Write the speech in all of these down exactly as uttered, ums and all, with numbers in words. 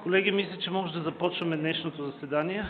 Колеги, мисля, че може да започваме днешното заседание.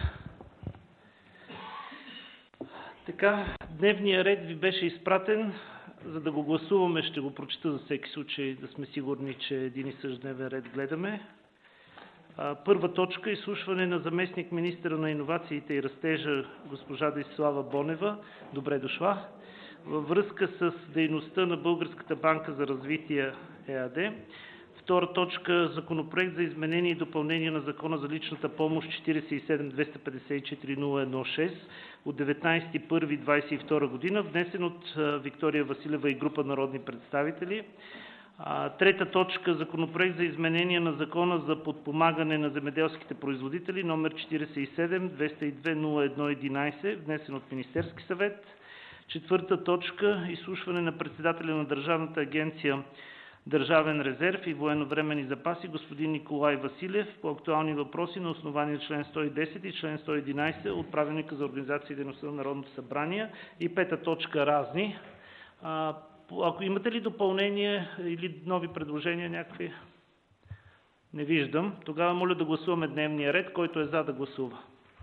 Така, дневният ред ви беше изпратен, за да го гласуваме. Ще го прочита за всеки случай, да сме сигурни, че един и същ дневен ред гледаме. Първа точка – изслушване на заместник министъра на иновациите и растежа госпожа Десислава Бонева. Добре дошла. Във връзка с дейността на Българската банка за развитие ЕАД. Втора точка – Законопроект за изменение и допълнение на Закона за личната помощ четирийсет и седем двеста петдесет и четири нула едно шест от деветнадесети първи двадесет и втора година, внесен от Виктория Василева и група народни представители. Трета точка – Законопроект за изменение на Закона за подпомагане на земеделските производители, номер четирийсет и седем двеста и две нула едно единадесет, внесен от Министерски съвет. Четвърта точка – изслушване на председателя на Държавната агенция Държавен резерв и военновременни запаси господин Николай Василев по актуални въпроси на основание член сто и десет и член сто и единадесет от Правилника за организация и дейността на Народното събрание. И пета точка – разни. Ако имате ли допълнение или нови предложения някакви? Не виждам. Тогава моля да гласуваме дневния ред, който е за да гласува.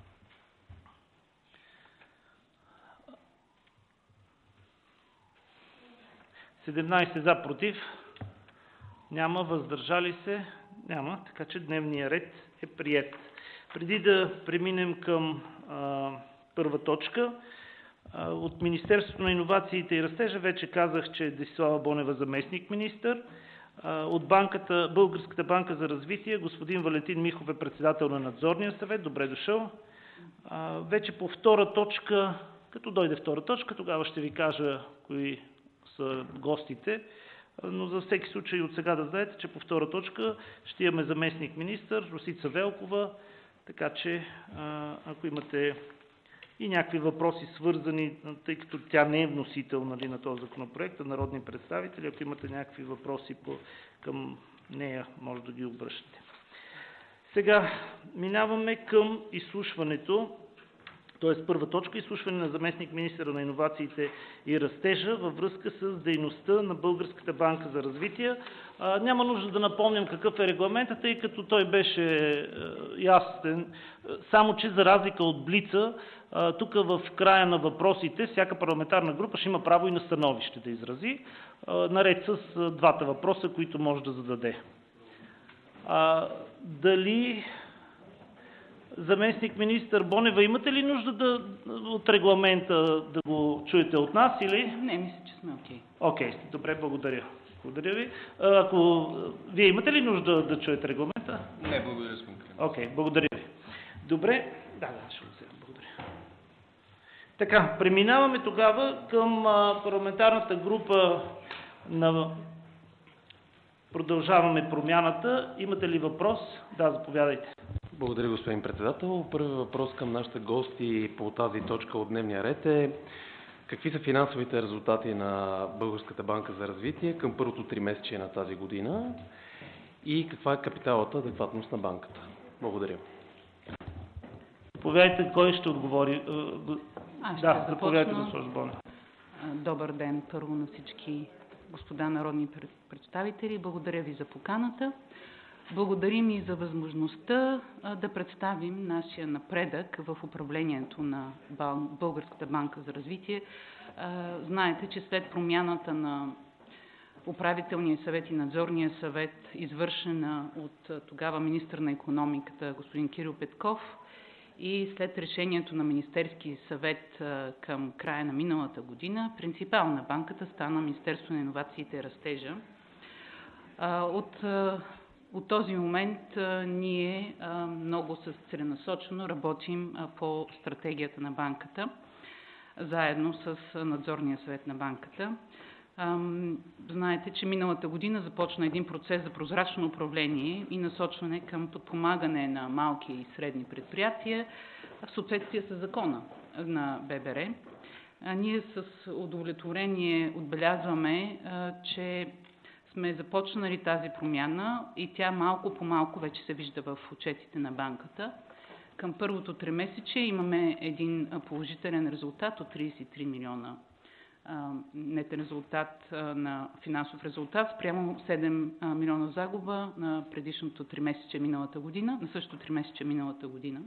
седемнадесет за, против. Няма, въздържали се? Няма, така че дневният ред е приет. Преди да преминем към а, първа точка, а, от Министерството на иновациите и растежа вече казах, че Десислава Бонева заместник министър. А, от банката, Българската банка за развитие господин Валентин Михов е председател на надзорния съвет. Добре дошъл. А, вече по втора точка, като дойде втора точка, тогава ще ви кажа кои са гостите. Но за всеки случай от сега да знаете, че по втора точка ще имаме заместник министър Росица Велкова, така че ако имате и някакви въпроси свързани, тъй като тя не е вносител, нали, на този законопроект, а народни представители, ако имате някакви въпроси по, към нея, може да ги обръщате. Сега минаваме към изслушването. Т.е. първа точка – изслушване на заместник министъра на иновациите и растежа във връзка с дейността на Българската банка за развитие. А, няма нужда да напомням какъв е регламентът, тъй като той беше е, ясен, само че за разлика от Блица, е, тук в края на въпросите всяка парламентарна група ще има право и на становище да изрази, е, наред с е, двата въпроса, които може да зададе. А, дали... Заместник министър Бонева, имате ли нужда да, от регламента да го чуете от нас или? Не, мисля, че сме окей. Okay. Окей, okay, добре, благодаря. Благодаря ви. Ако вие имате ли нужда да чуете регламента? Не, благодаря, сме. Окей, okay, благодаря ви. Добре, да, да, ще го взема, благодаря. Така, преминаваме тогава към а, парламентарната група на Продължаваме промяната. Имате ли въпрос? Да, заповядайте. Благодаря, господин председател. Първи въпрос към нашите гости по тази точка от дневния ред е: какви са финансовите резултати на Българската банка за развитие към първото тримесечие на тази година и каква е капиталната адекватност на банката? Благодаря. Заповядайте, кой ще отговори? Аз ще да, заповядайте, госпожо Бонева. Добър ден първо на всички господа народни представители. Благодаря ви за поканата. Благодарим и за възможността да представим нашия напредък в управлението на Българската банка за развитие. Знаете, че след промяната на управителния съвет и надзорния съвет, извършена от тогава министър на икономиката господин Кирил Петков, и след решението на Министерския съвет към края на миналата година, принципал на банката стана Министерство на иновациите и растежа. От От този момент а, ние а, много целенасочено работим а, по стратегията на банката, заедно с а, надзорния съвет на банката. А, знаете, че миналата година започна един процес за прозрачно управление и насочване към подпомагане на малки и средни предприятия в съответствие с закона на Б Б Р. А, ние с удовлетворение отбелязваме, а, че сме започнали тази промяна и тя малко по малко вече се вижда в отчетите на банката. Към първото тримесечие имаме един положителен резултат от тридесет и три милиона нетен резултат на финансов резултат, спрямо седем милиона загуба на предишното тримесечие миналата година, на същото тримесечие миналата година.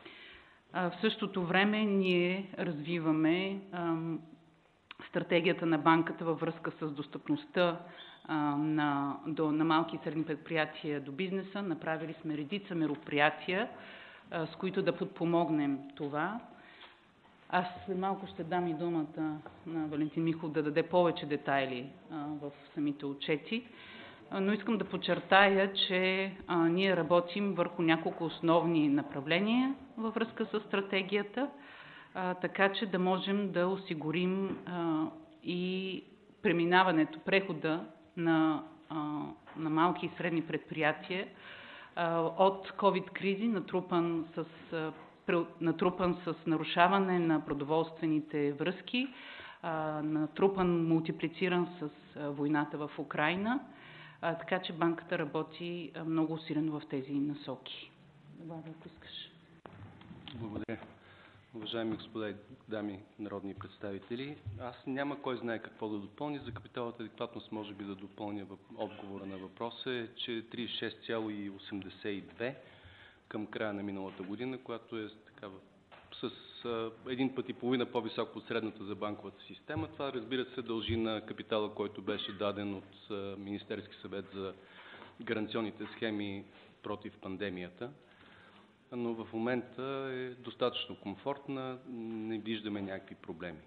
В същото време ние развиваме стратегията на банката във връзка с достъпността на, до, на малки и средни предприятия до бизнеса. Направили сме редица мероприятия, с които да подпомогнем това. Аз след малко ще дам и думата на Валентин Михов да даде повече детайли а, в самите отчети, а, но искам да подчертая, че а, ние работим върху няколко основни направления във връзка с стратегията, а, така че да можем да осигурим а, и преминаването, прехода на, а, на малки и средни предприятия а, от ковид-кризи, натрупан с а, натрупан с нарушаване на продоволствените връзки, натрупан, мултиплициран с войната в Украйна, така че банката работи много усилено в тези насоки. Владо, ако искаш. Благодаря. Уважаеми господа и дами народни представители, аз няма кой знае какво да допълня. За капиталната адекватност може би да допълня в отговора на въпроса е, че тридесет и шест цяло осемдесет и две към края на миналата година, която е такава, с а, един път и половина по-високо от средната за банковата система. Това, разбира се, дължи на капитала, който беше даден от а, Министерски съвет за гаранционните схеми против пандемията. Но в момента е достатъчно комфортна, не виждаме някакви проблеми.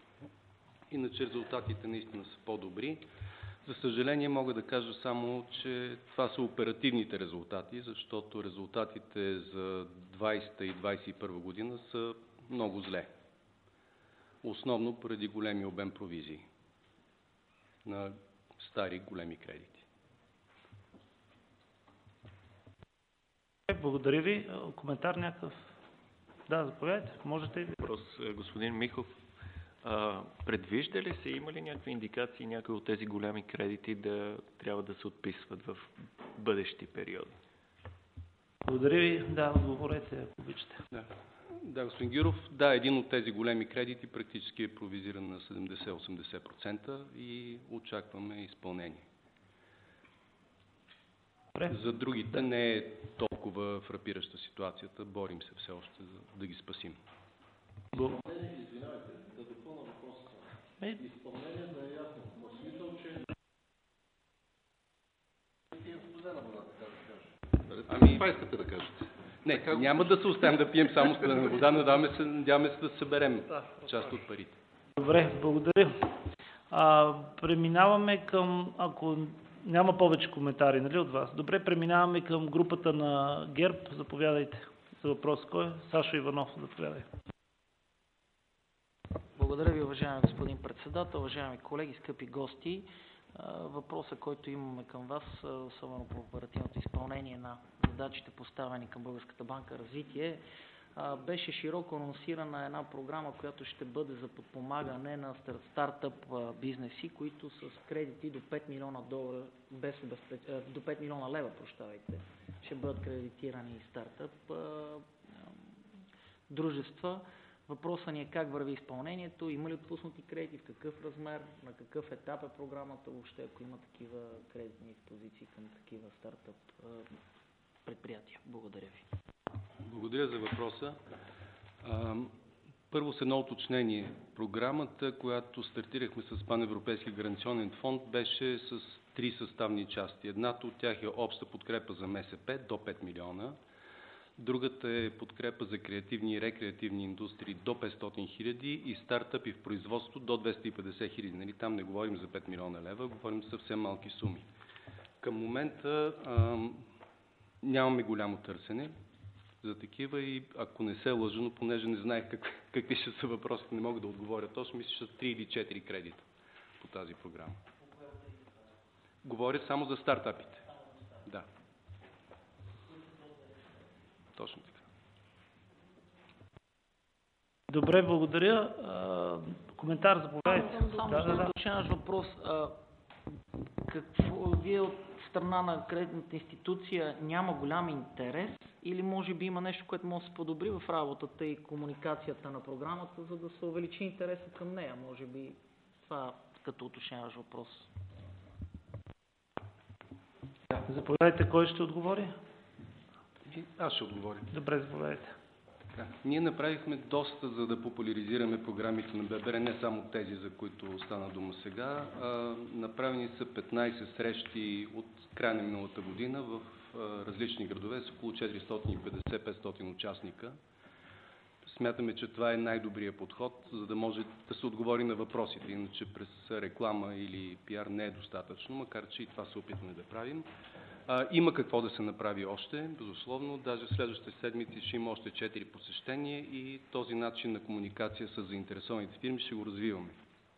Иначе резултатите наистина са по-добри. За съжаление мога да кажа само, че това са оперативните резултати, защото резултатите за двадесета и двадесет и първа година са много зле. Основно поради големи обем провизии на стари големи кредити. Благодаря ви. Коментар някакъв? Да, заповядайте. Можете и ви. Въпрос, господин Михов. А, предвижда ли се, има ли някакви индикации някои от тези големи кредити да трябва да се отписват в бъдещи периоди? Благодаря ви. Да, отговорете, ако обичате. Да. Да, господин Гюров, да, един от тези големи кредити практически е провизиран на седемдесет до осемдесет процента и очакваме изпълнение. Добре. За другите не е толкова фрапираща ситуацията. Борим се все още за да ги спасим. Извинявайте, да допълна въпроса. Е... Изпълнение да е ясно. В смисъл, че пием студена вода, така да кажа. Ами, това искате да кажете. Не, така, няма да се оставим да пием само студена вода, надяваме се, надяваме се да съберем част от парите. Добре, благодаря. А, преминаваме към, ако няма повече коментари, нали, от вас? Добре, преминаваме към групата на ГЕРБ. Заповядайте за въпрос. Кой е? Сашо Иванов, заповядай. Благодаря ви, уважаеми господин председател, уважаеми колеги, скъпи гости. Въпросът, който имаме към вас, особено по оперативното изпълнение на задачите, поставени към Българската банка развитие, беше широко анонсирана една програма, която ще бъде за подпомагане на стартъп бизнеси, които с кредити до пет милиона долара, без до пет милиона лева, прощавайте, ще бъдат кредитирани стартъп дружества. Въпросът ни е как върви изпълнението, има ли отпуснати кредити, в какъв размер, на какъв етап е програмата, въобще ако има такива кредитни експозиции към такива стартъп предприятия. Благодаря ви. Благодаря за въпроса. Първо с едно уточнение. Програмата, която стартирахме с Паневропейски гаранционен фонд, беше с три съставни части. Едната от тях е обща подкрепа за М С П до пет милиона. Другата е подкрепа за креативни и рекреативни индустрии до петстотин хиляди и стартъпи в производство до двеста и петдесет хиляди. Нали, там не говорим за пет милиона лева, говорим за съвсем малки суми. Към момента ам, нямаме голямо търсене за такива и ако не се лъжа, но понеже не знаех как, какви ще са въпросите, не мога да отговоря точно, мисля, че са три или четири кредита по тази програма. Говоря само за стартапите. Да. Точно така. Добре, благодаря. А, коментар, заповядайте. Само Да, да, да. уточняваш въпрос. А, какво, вие от страна на кредитната институция няма голям интерес или може би има нещо, което може да се подобри в работата и комуникацията на програмата, за да се увеличи интересът към нея? Може би Това като уточняваш въпрос. Заповядайте, кой ще отговори? Аз ще отговоря. Добре, заповядайте. Така. Ние направихме доста, за да популяризираме програмите на ББР, не само тези, за които стана дума сега. А, направени са петнайсет срещи от края на миналата година в а, различни градове с около четиристотин и петдесет до петстотин участника. Смятаме, че това е най-добрият подход, за да може да се отговори на въпросите. Иначе през реклама или пиар не е достатъчно, макар че и това се опитваме да правим. А, има какво да се направи още, безусловно. Даже в следващите седмици ще има още четири посещения и този начин на комуникация с заинтересованите фирми ще го развиваме.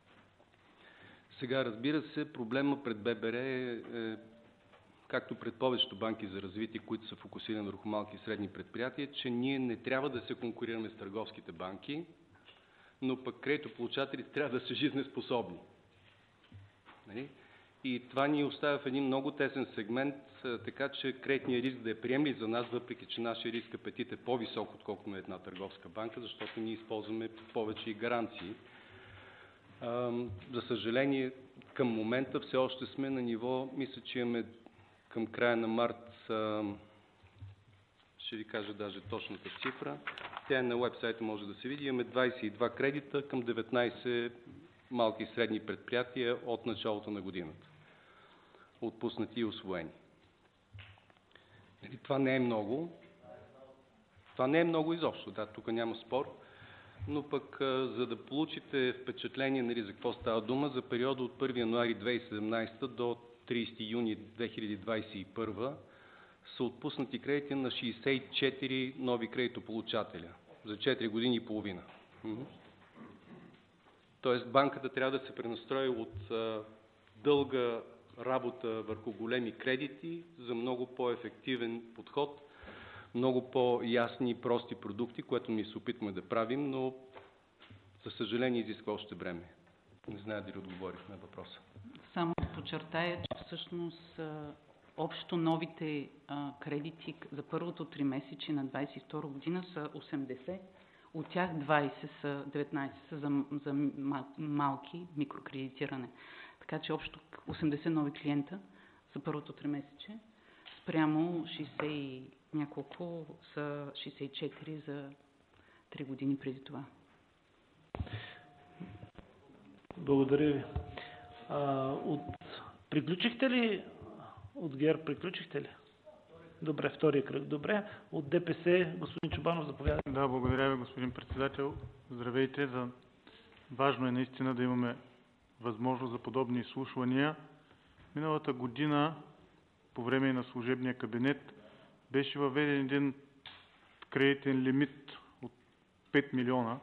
Сега, разбира се, проблема пред ББР е, е както пред повечето банки за развитие, които са фокусирани върху малки и средни предприятия, че ние не трябва да се конкурираме с търговските банки, но пък кредитополучателите трябва да са жизнеспособни. Нали? И това ни оставя в един много тесен сегмент, така че кредитният риск да е приемлив за нас, въпреки че нашия риск апетит е по-висок, отколкото на една търговска банка, защото ние използваме повече и гаранции. За съжаление, към момента все още сме на ниво, мисля, че имаме към края на март, ще ви кажа даже точната цифра, тя е на уебсайта, може да се види, имаме двайсет и два кредита към деветнайсет малки и средни предприятия от началото на годината. Отпуснати и усвоени. Това не е много. Това не е много изобщо, да, тук няма спор. Но пък, за да получите впечатление, нали, за какво става дума, за периода от първи януари две хиляди и седемнайсета до трийсети юни две хиляди двайсет и първа са отпуснати кредити на шейсет и четири нови кредитополучателя за четири години и половина. Тоест банката трябва да се пренастрои от а, дълга работа върху големи кредити за много по-ефективен подход, много по-ясни и прости продукти, което ние се опитваме да правим, но за съжаление изисква още време. Не знае дали отговорих на въпроса. Само да подчертая, че всъщност а, общо новите а, кредити за първото тримесечие на двайсет и втора година са осемдесет. От тях двайсет са, деветнайсет са за, за малки микрокредитиране. Така че общо осемдесет нови клиента за първото тримесечие. Спрямо шейсет и няколко са шейсет и четири за три години преди това. Благодаря ви. А, от... Приключихте ли от ГЕРБ? Приключихте ли? Добре, втория кръг. Добре. От ДПС, господин Чобанов, заповядайте. Да, благодаря ви, господин председател. Здравейте. За... Важно е наистина да имаме възможност за подобни изслушвания. Миналата година, по време на служебния кабинет, беше въведен един кредитен лимит от пет милиона,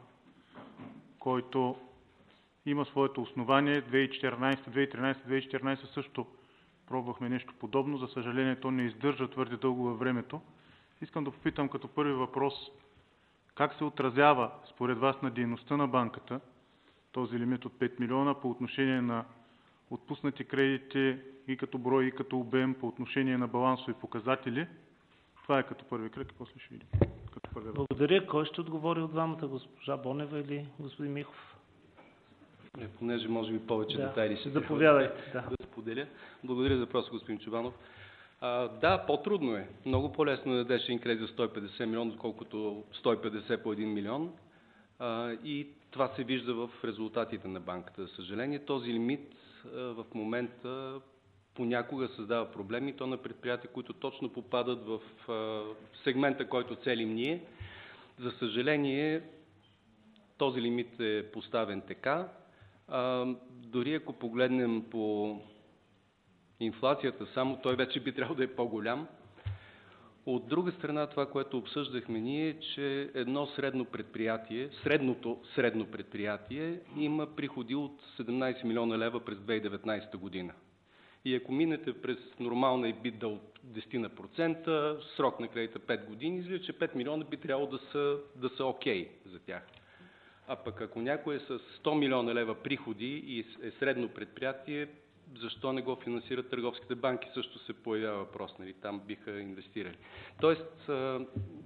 който има своето основание. две хиляди и четиринайсета, две хиляди и тринайсета, две хиляди и четиринайсета също пробвахме нещо подобно. За съжаление, то не издържа твърде дълго във времето. Искам да попитам като първи въпрос, как се отразява според вас на дейността на банката този лимит от пет милиона по отношение на отпуснати кредити и като брой, и като обем, по отношение на балансови показатели? Това е като първи кръг и после ще видим. Като първи въпрос. Благодаря. Кой ще отговори от двамата? Госпожа Бонева или господин Михов? Не, понеже може би повече да. детайли ще заповядайте. Да. да споделя. Благодаря за въпроса, господин Чобанов. А, да, по-трудно е. Много по-лесно да дадеш един кредит за сто и петдесет милиона, отколкото сто и петдесет по един милион. А, и това се вижда в резултатите на банката. За съжаление, този лимит а, в момента понякога създава проблеми, то на предприятия, които точно попадат в а, сегмента, който целим ние. За съжаление, този лимит е поставен така. А, дори ако погледнем по инфлацията само, той вече би трябвало да е по-голям. От друга страна, това, което обсъждахме ние, е, че едно средно предприятие, средното средно предприятие има приходи от седемнайсет милиона лева през две хиляди и деветнайсета година. И ако минете през нормална ебида от десет процента, срок на кредита пет години, излиза, че пет милиона би трябвало да са, да са окей за тях. А пък ако някой е с сто милиона лева приходи и е средно предприятие, защо не го финансират търговските банки? Също се появява въпрос, нали? Там биха инвестирали. Тоест,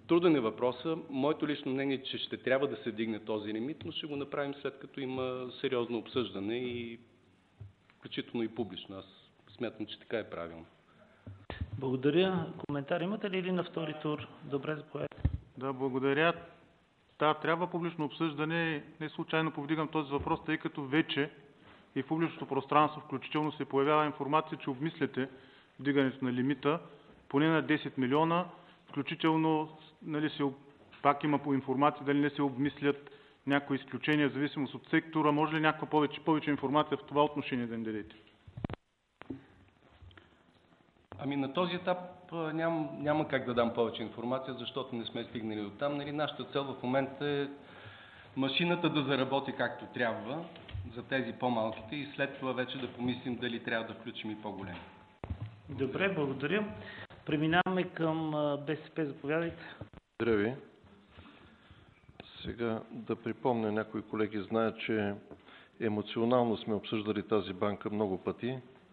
Труден е въпроса. Моето лично мнение е, че ще трябва да се дигне този лимит, но ще го направим след като има сериозно обсъждане и включително и публично. Аз смятам, че така е правилно. Благодаря. Коментар имате ли или на втори тур? Добре, заповядайте. Да, благодаря. Да, трябва публично обсъждане. Не случайно повдигам този въпрос, тъй като вече и в публичното пространство включително се появява информация, че обмисляте вдигането на лимита поне на десет милиона, включително нали, се, пак има по информация дали не се обмислят някои изключения в зависимост от сектора. Може ли някаква повече, повече информация в това отношение да им дадете? Ами на този етап ням, няма как да дам повече информация, защото не сме стигнали до там. Нали, нашата цел в момента е машината да заработи както трябва за тези по-малките и след това вече да помислим дали трябва да включим и по-големи. Добре, благодаря. Преминаваме към БСП. Заповядайте. Благодаря ви. Сега да припомня, някои колеги знаят, че емоционално сме обсъждали тази банка много пъти,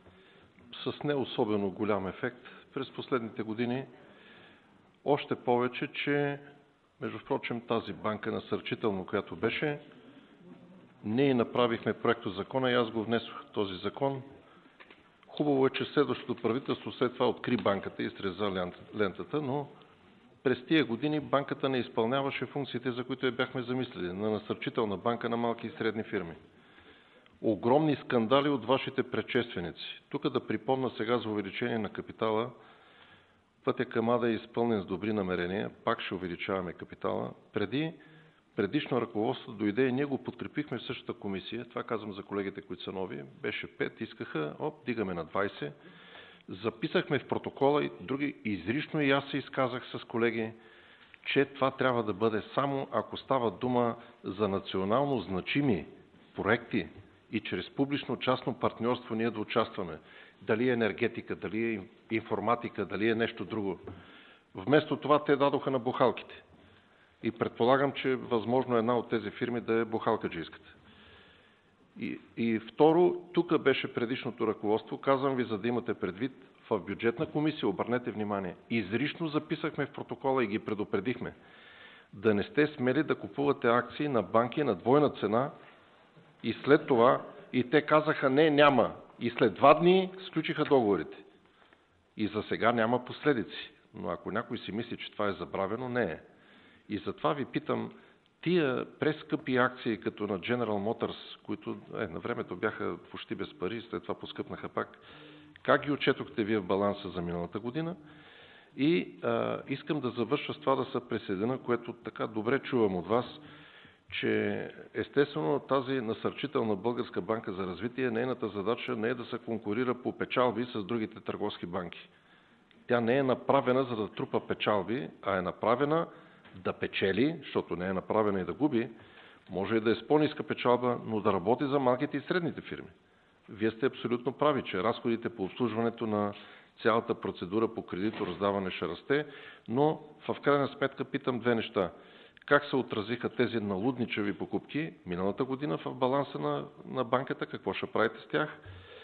с не особено голям ефект през последните години. Още повече, че между впрочем тази банка насърчително, която беше, ние направихме проекто закона и аз го внесох този закон. Хубаво е, че следващото правителство след това откри банката и среза лентата, но през тия години банката не изпълняваше функциите, за които я бяхме замислили, на насърчителна банка на малки и средни фирми. Огромни скандали от вашите предшественици. Тук да припомня сега за увеличение на капитала. Пътя към АДА е изпълнен с добри намерения. Пак ще увеличаваме капитала. Преди предишно ръководство дойде и ние го подкрепихме в същата комисия. Това казвам за колегите, които са нови. Беше пет, искаха, оп, дигаме на двайсет. Записахме в протокола и други изрично и аз се изказах с колеги, че това трябва да бъде само ако става дума за национално значими проекти, и чрез публично-частно партньорство ние да участваме. Дали е енергетика, дали е информатика, дали е нещо друго. Вместо това те дадоха на бухалките. И предполагам, че възможно една от тези фирми да е бухалкаджийската. И, и второ, тук беше предишното ръководство, казвам ви, за да имате предвид, в бюджетна комисия, обърнете внимание, изрично записахме в протокола и ги предупредихме, да не сте смели да купувате акции на банки на двойна цена. И след това, и те казаха, не, няма. И след два дни сключиха договорите. И за сега няма последици. Но ако някой си мисли, че това е забравено, не е. И затова ви питам, тия прескъпи акции, като на General Motors, които е, на времето бяха почти без пари, след това поскъпнаха пак, как ги отчетохте вие в баланса за миналата година? И а, искам да завърша с това да се присъединя, което така добре чувам от вас, че естествено тази насърчителна Българска банка за развитие, нейната задача не е да се конкурира по печалби с другите търговски банки. Тя не е направена за да трупа печалби, а е направена да печели, защото не е направена и да губи, може и да е с по-ниска печалба, но да работи за малките и средните фирми. Вие сте абсолютно прави, че разходите по обслужването на цялата процедура по кредито раздаване ще расте, но в крайна сметка питам две неща. Как се отразиха тези налудничави покупки миналата година в баланса на, на банката, какво ще правите с тях?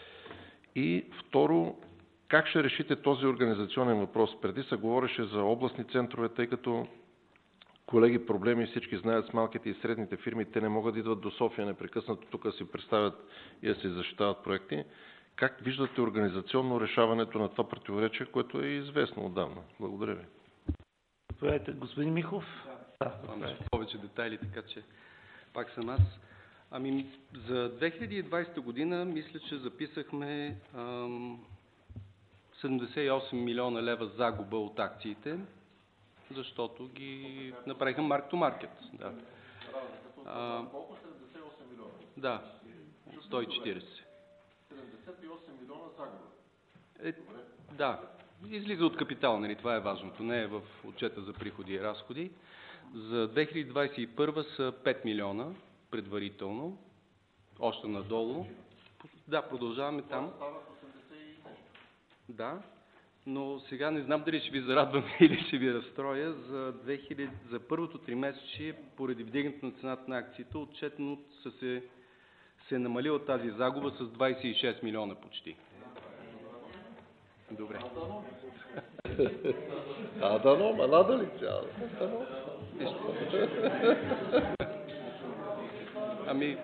И второ, как ще решите този организационен въпрос? Преди се говореше за областни центрове, тъй като колеги проблеми всички знаят с малките и средните фирми, те не могат да идват до София непрекъснато, тук да си представят и да си защитават проекти. Как виждате организационно решаването на това противоречие, което е известно отдавна? Благодаря ви. Господин Михов. Да, да, повече детайли, така че пак съм аз. Ами, за две хиляди и двайсета година мисля, че записахме ам, седемдесет и осем милиона лева загуба от акциите, защото ги направиха марк-то-маркет. Да. А, Колко седемдесет и осем милиона? Да, сто и четирийсет. седемдесет и осем милиона загуба. Е, да, излиза от капитал, нали, това е важното, не е в отчета за приходи и разходи. За две хиляди двайсет и първа са пет милиона предварително, още надолу. Да, продължаваме там. Да, но сега не знам дали ще ви зарадвам или ще ви разстроя. За, две хиляди, за първото тримесечие, поради вдигането на цената на акциите, отчетно са се, се е намалила тази загуба с двайсет и шест милиона почти. Добре. А, да, но, ма надали цяло. Ами,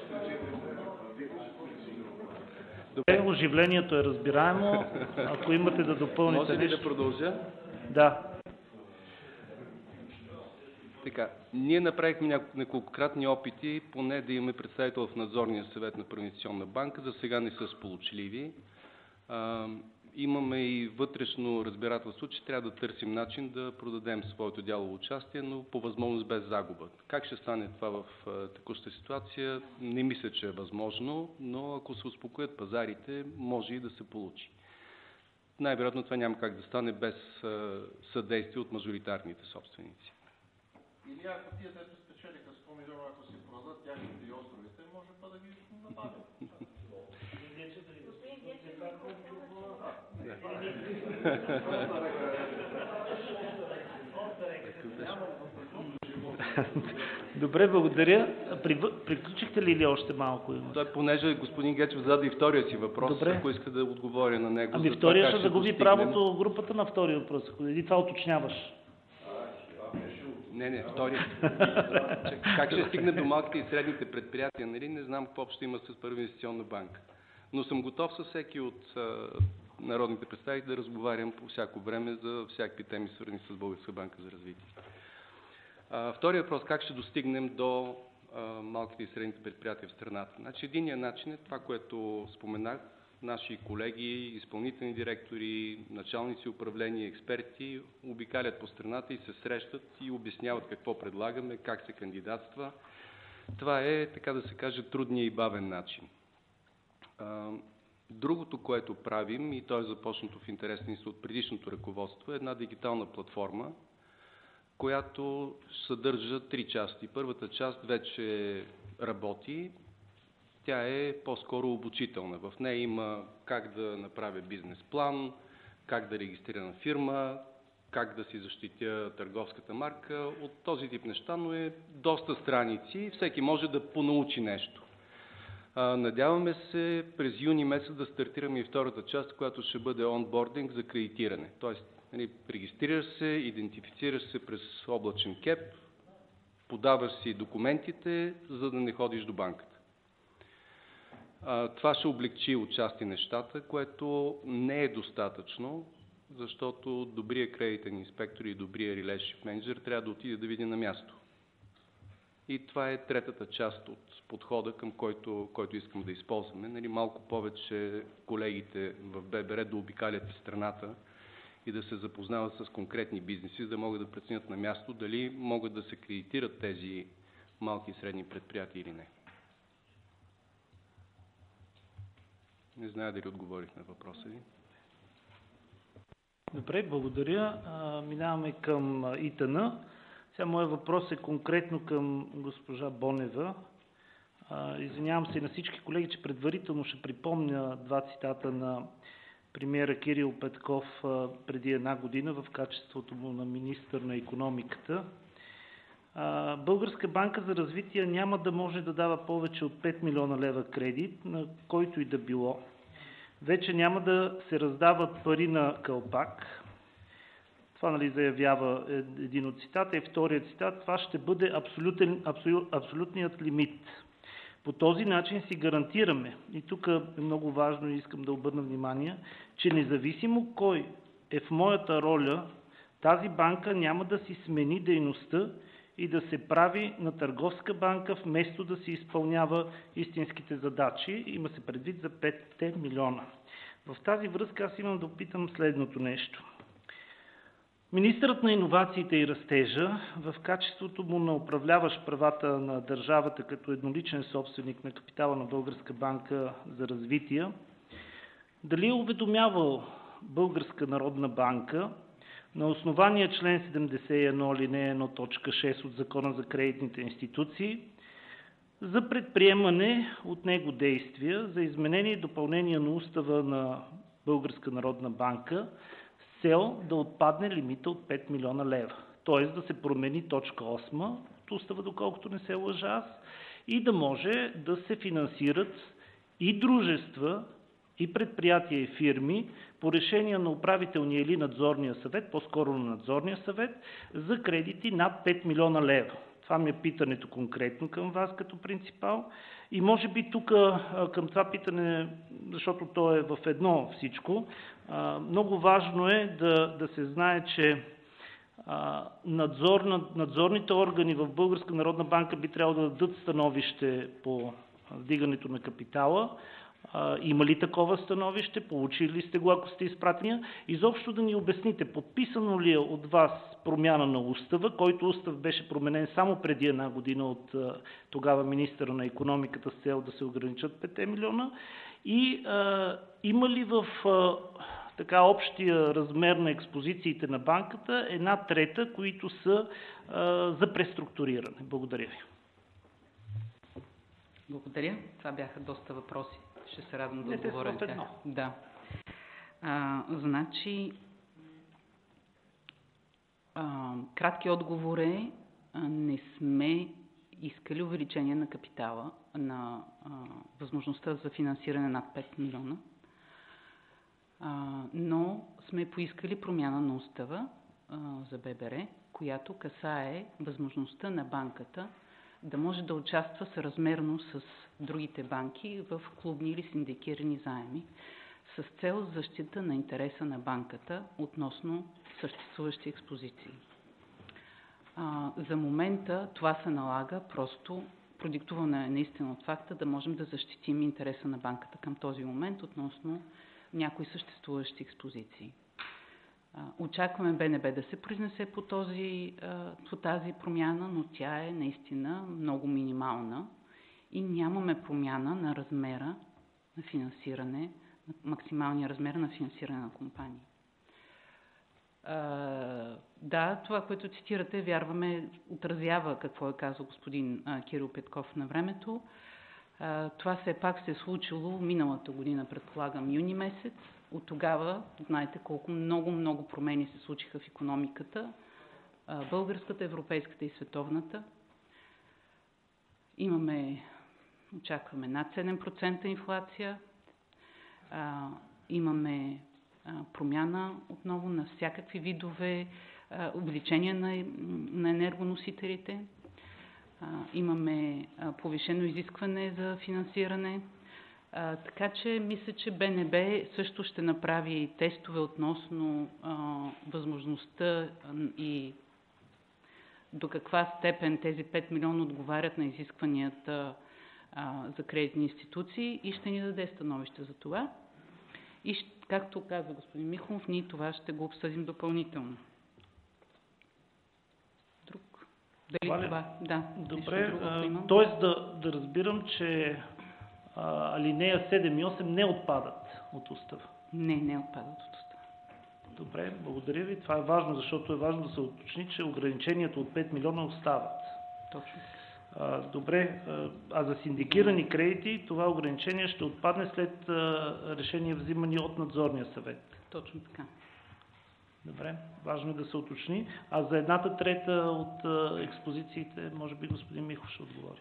Добре, оживлението е разбираемо. Ако имате да допълните може ли нещо... да продължа? Да. Така, ние направихме няко- неколкократни опити, поне да имаме представител в надзорния съвет на Първоинвестиционна банка. За сега не са сполучливи. А, имаме и вътрешно разбирателство, че трябва да търсим начин да продадем своето дялово участие, но по възможност без загуба. Как ще стане това в а, текущата ситуация? Не мисля, че е възможно, но ако се успокоят пазарите, може и да се получи. Най-вероятно това няма как да стане без а, съдействие от мажоритарните собственици. Или ако тия дето спечелиха сто милиона, ако си продадат тяхните и островите, може па да ги нападат. Добре, благодаря. Прив- Приключихте ли или още малко има? Той, понеже господин Гечев зададе и втория си въпрос, Добре. ако иска да отговоря на него. Ами за това втория как ще загуби достигнем- правото групата на втория въпрос. Или това уточняваш? Не, не, втория. Че, как ще стигне до малките и средните предприятия, нали? Не знам какво общо има с Първа инвестиционна банка. Но съм готов със всеки от а, народните представители да разговарям по всяко време за всякакви теми, свързани с Българска банка за развитие. А, втория въпрос, как ще достигнем до а, малките и средните предприятия в страната? Значи, единият начин е това, което споменах. Наши колеги, изпълнителни директори, началници управления, експерти обикалят по страната и се срещат и обясняват какво предлагаме, как се кандидатства. Това е, така да се каже, трудният и бавен начин. А, другото, което правим, и то е започнато в интересни от предишното ръководство, е една дигитална платформа, която съдържа три части. Първата част вече работи. Тя е по-скоро обучителна. В нея има как да направя бизнес план, как да регистрирам фирма, как да си защитя търговската марка, от този тип неща, но е доста страници и всеки може да понаучи нещо. А, надяваме се през юни месец да стартираме и втората част, която ще бъде онбординг за кредитиране. Тоест, нали, регистрираш се, идентифицираш се през облачен кеп, подаваш си документите, за да не ходиш до банката. Това ще облегчи отчасти нещата, което не е достатъчно, защото добрият кредитен инспектор и добрият relationship менеджер трябва да отиде да види на място. И това е третата част от подхода, към който, който искам да използваме. Нали, малко повече колегите в Б Б Р да обикалят из страната и да се запознават с конкретни бизнеси, за да могат да преценят на място дали могат да се кредитират тези малки и средни предприятия или не. Не зная дали отговорих на въпроса ви. Добре, благодаря. А, минаваме към И Т Н. Сега моят въпрос е конкретно към госпожа Бонева. А, извинявам се на всички колеги, че предварително ще припомня два цитата на премиера Кирил Петков а, преди една година в качеството му на министър на икономиката. А, Българска банка за развитие няма да може да дава повече от пет милиона лева кредит, на който и да било. Вече няма да се раздават пари на кълпак. Това, нали, заявява един от цитата. И вторият цитат: това ще бъде абсолютен, абсолют, абсолютният лимит. По този начин си гарантираме, и тук е много важно и искам да обърна внимание, че независимо кой е в моята роля, тази банка няма да си смени дейността и да се прави на търговска банка, вместо да си изпълнява истинските задачи. Има се предвид за петте милиона. В тази връзка аз имам да опитам следното нещо. Министърът на иновациите и растежа, в качеството му на управляващ правата на държавата като едноличен собственик на капитала на Българска банка за развитие, дали е уведомявал Българска народна банка на основание член седемдесет и едно алинея едно точка шест от Закона за кредитните институции за предприемане от него действия за изменение и допълнение на устава на Българска народна банка с цел да отпадне лимита от пет милиона лева. Т.е. да се промени точка осма от устава, доколкото не се лъжа аз, и да може да се финансират и дружества, и предприятия и фирми по решение на управителния или надзорния съвет, по-скоро на надзорния съвет, за кредити над пет милиона лева. Това ми е питането конкретно към вас като принципал. И може би тук към това питане, защото то е в едно всичко, много важно е да, да се знае, че надзор, надзорните органи в Българска народна банка би трябвало да дадат становище по вдигането на капитала. Има ли такова становище? Получили ли сте го, ако сте изпратени? Изобщо да ни обясните, подписано ли е от вас промяна на устава, който устав беше променен само преди една година от тогава министъра на икономиката с цел да се ограничат пет милиона, и а, има ли в а, така общия размер на експозициите на банката една трета, които са а, за преструктуриране? Благодаря ви. Благодаря. Това бяха доста въпроси. Ще се радвам да Не те отговоря. в едно. Да. А, значи, а, кратки отговор е, а, не сме искали увеличение на капитала, на а, възможността за финансиране над пет милиона, а, но сме поискали промяна на устава а, за Б Б Р, която касае възможността на банката да може да участва съразмерно с другите банки в клубни или синдикирани заеми, с цел защита на интереса на банката относно съществуващи експозиции. А, за момента това се налага просто продиктувано е наистина от факта да можем да защитим интереса на банката към този момент относно някои съществуващи експозиции. Очакваме Б Н Б да се произнесе по, този, по тази промяна, но тя е наистина много минимална и нямаме промяна на размера на финансиране, на максималния размер на финансиране на компании. Да, това, което цитирате, вярваме, отразява какво е казал господин Кирил Петков на времето. Това все пак се е случило миналата година, предполагам, юни месец. От тогава, знаете колко много-много промени се случиха в икономиката, българската, европейската и световната. Имаме, очакваме над седем процента инфлация, имаме промяна отново на всякакви видове, увеличение на, на енергоносителите, имаме повишено изискване за финансиране. А, така че мисля, че Б Н Б също ще направи тестове относно а, възможността и до каква степен тези пет милиона отговарят на изискванията а, за кредитни институции и ще ни даде становище за това. И както каза господин Михов, ние това ще го обсъдим допълнително. Друг? Дали Валя? това? Да. Добре, друго, т.е. да, да разбирам, че алинея седем и осем не отпадат от устава. Не, не отпадат от устава. Добре, благодаря ви. Това е важно, защото е важно да се уточни, че ограничението от пет милиона остават. Точно. А, добре, а за синдикирани кредити това ограничение ще отпадне след решение взимани от надзорния съвет. Точно така. Добре, важно е да се уточни. А за едната трета от експозициите, може би господин Михов ще отговори.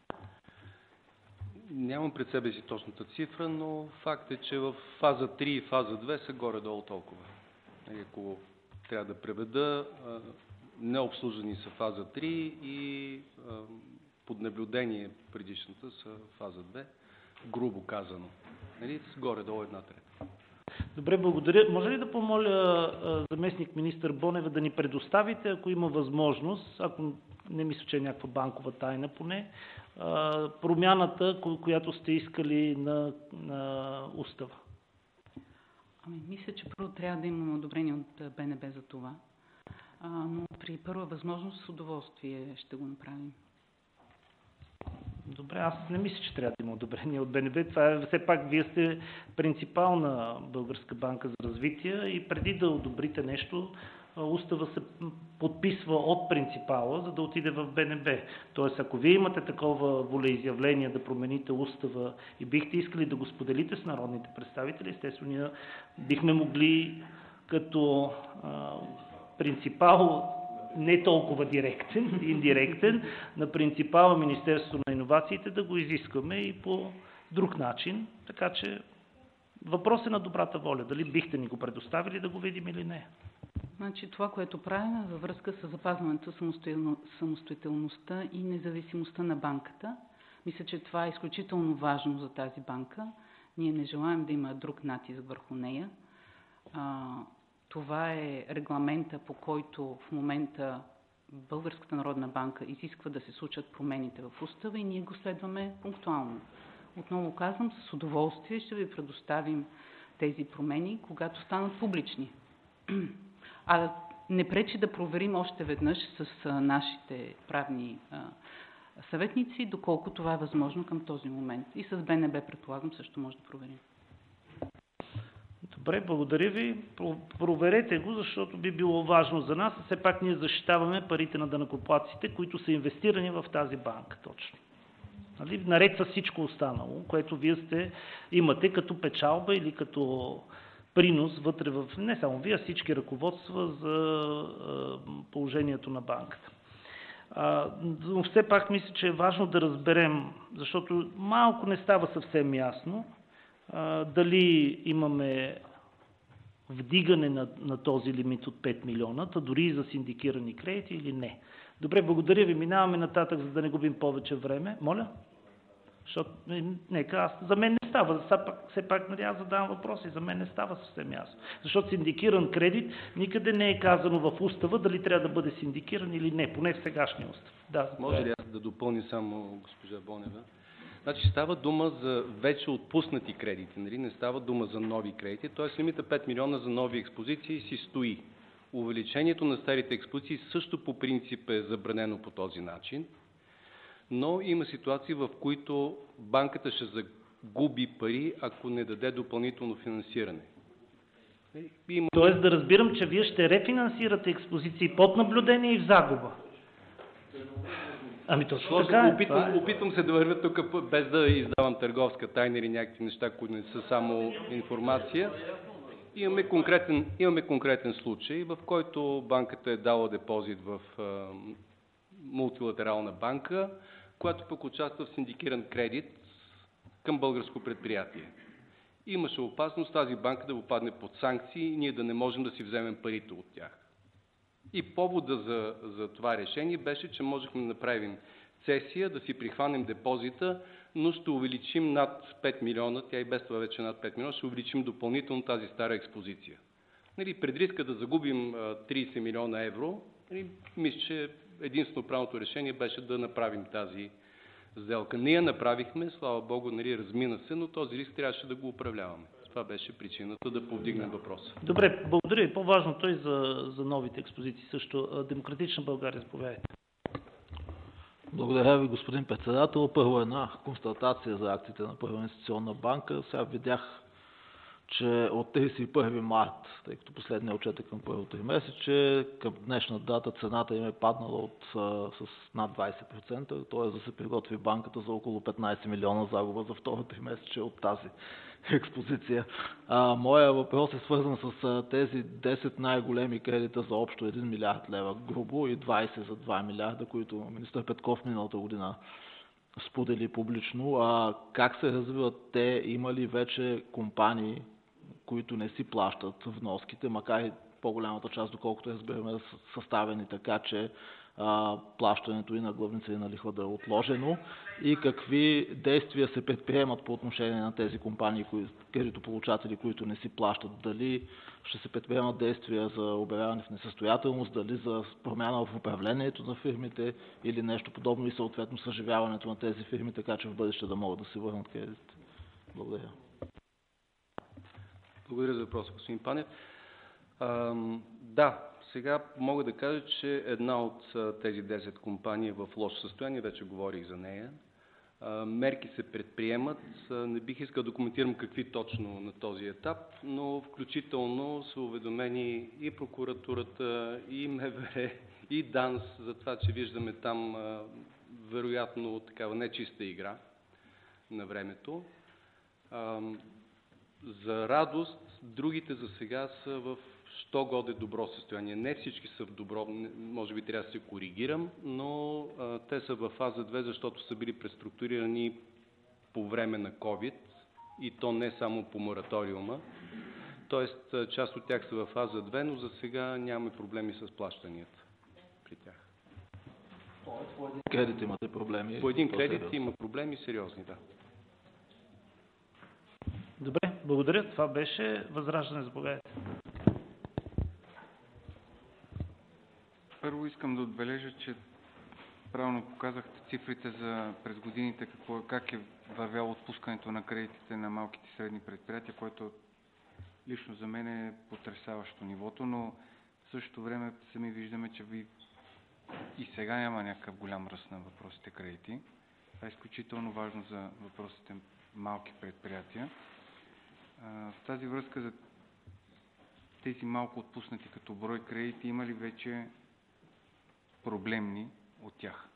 Нямам пред себе си точната цифра, но факт е, че в фаза три и фаза две са горе-долу толкова. Ако трябва да преведа, необслужени са фаза три и под наблюдение предишната са фаза две, грубо казано. Нали? С горе-долу една трета. Добре, благодаря. Може ли да помоля заместник министър Бонева да ни предоставите, ако има възможност, ако не мисля, че е някаква банкова тайна поне, промяната, която сте искали на, на устава? Ами, мисля, че първо трябва да имаме одобрение от Б Н Б за това, а, но при първа възможност с удоволствие ще го направим. Добре, аз не мисля, че трябва да има одобрение от Б Н Б. Това е, все пак вие сте принципал на Българска банка за развитие и преди да одобрите нещо, устава се подписва от принципала, за да отиде в Б Н Б. Тоест, ако вие имате такова волеизявление да промените устава и бихте искали да го споделите с народните представители, естествено, ние бихме могли като а, принципал, не толкова директен, индиректен, на принципала Министерството на иновациите да го изискваме и по друг начин. Така че Въпрос е на добрата воля. Дали бихте ни го предоставили да го видим или не? Значи, това, което правим е във връзка с запазването самостоятелно, самостоятелността и независимостта на банката. Мисля, че това е изключително важно за тази банка. Ние не желаем да има друг натиск върху нея. А, това е регламента, по който в момента Българската народна банка изисква да се случат промените в устава и ние го следваме пунктуално. Отново казвам, с удоволствие ще ви предоставим тези промени, когато станат публични. А не пречи да проверим още веднъж с нашите правни а, съветници, доколко това е възможно към този момент. И с Б Н Б, предполагам, също може да проверим. Добре, благодаря ви. Проверете го, защото би било важно за нас. Все пак ние защитаваме парите на данъкоплатците, които са инвестирани в тази банка. Точно. Нали? Наред с всичко останало, което вие сте, имате като печалба или като принос вътре в, не само вие, а всички ръководства за положението на банката. Но все пак мисля, че е важно да разберем, защото малко не става съвсем ясно, дали имаме вдигане на, на този лимит от пет милиона, та дори и за синдикирани кредити или не. Добре, благодаря ви. Минаваме нататък, за да не губим повече време. Моля? Защото, нека, аз, за мен не става. Все пак, все пак нали, аз задавам въпроси. За мен не става съвсем ясно. Защото синдикиран кредит никъде не е казано в устава дали трябва да бъде синдикиран или не, поне в сегашния устав. Да, може ли аз да допълня само госпожа Бонева? Значи става дума за вече отпуснати кредити, нали? Не става дума за нови кредити, т.е. лимита пет милиона за нови експозиции си стои. Увеличението на старите експозиции също по принцип е забранено по този начин, но има ситуации, в които банката ще загуби пари, ако не даде допълнително финансиране. Има... Тоест да разбирам, че вие ще рефинансирате експозиции под наблюдение и в загуба. Ами точно Точно, така е. Опитвам, е. опитвам се да вървя тук, без да издавам търговска тайна или някакви неща, които не са само информация. Имаме конкретен, имаме конкретен случай, в който банката е дала депозит в а, мултилатерална банка, която пък участва в синдикиран кредит към българско предприятие. Имаше опасност тази банка да попадне под санкции и ние да не можем да си вземем парите от тях. И повода за, за това решение беше, че можехме да направим цесия, да си прихванем депозита, но ще увеличим над пет милиона, тя и без това вече над пет милиона, ще увеличим допълнително тази стара експозиция. Нали, пред риска да загубим трийсет милиона евро, нали, мисля, че единствено правилното решение беше да направим тази сделка. Не я направихме, слава Богу, нали, размина се, но този риск трябваше да го управляваме. Това беше причината да повдигнем въпроса. Добре, благодаря и по-важното и за, за новите експозиции също. Демократична България, заповядайте. Благодаря ви, господин председател. Първо една констатация за акциите на Първа инвестиционна банка. Сега видях, че от трийсет и първи март, тъй като последния отчет е към първото тримесечие, към днешна дата цената им е паднала от, а, с над двайсет процента, т.е. да се приготви банката за около петнайсет милиона загуба за второто тримесечие от тази експозиция. А, моя въпрос е свързан с а, тези десет най-големи кредита за общо един милиард лева грубо и двайсет за два милиарда, които министър Петков миналата година сподели публично. А, как се развиват те? Има ли вече компании, които не си плащат вноските, макар и по-голямата част, доколкото разбираме, са съставени така, че а, плащането и на главница и на лихва да е отложено, и какви действия се предприемат по отношение на тези компании, кои, кредитополучатели, които не си плащат? Дали ще се предприемат действия за обявяване в несъстоятелност, дали за промяна в управлението на фирмите или нещо подобно и съответно съживяването на тези фирми, така че в бъдеще да могат да се върнат кредитите? Благодаря. Благодаря за въпроса, господин Панев. А, да, сега мога да кажа, че една от тези десет компании е в лошо състояние, вече говорих за нея. А, мерки се предприемат. Не бих искал да коментирам какви точно на този етап, но включително са уведомени и прокуратурата, и М В Р, и ДАНС за това, че виждаме там а, вероятно такава нечиста игра на времето. А, За радост, другите за сега са в що годе добро състояние. Не всички са в добро, може би трябва да се коригирам, но а, те са в фаза две, защото са били преструктурирани по време на COVID и то не само по мораториума. Тоест, част от тях са в фаза две, но за сега нямаме проблеми с плащанията при тях. По един кредит имате проблеми? По един кредит има проблеми сериозни, да. Добре, благодаря. Това беше Възраждане. Заповядайте. Първо искам да отбележа, че правилно показахте цифрите за през годините, какво, как е вървяло отпускането на кредитите на малките и средни предприятия, което лично за мен е потресаващо нивото, но в същото време сами виждаме, че ви и сега няма някакъв голям ръст на въпросите кредити. Това е изключително важно за въпросите малки предприятия. В тази връзка за тези малко отпуснати като брой кредити, има ли вече проблемни от тях?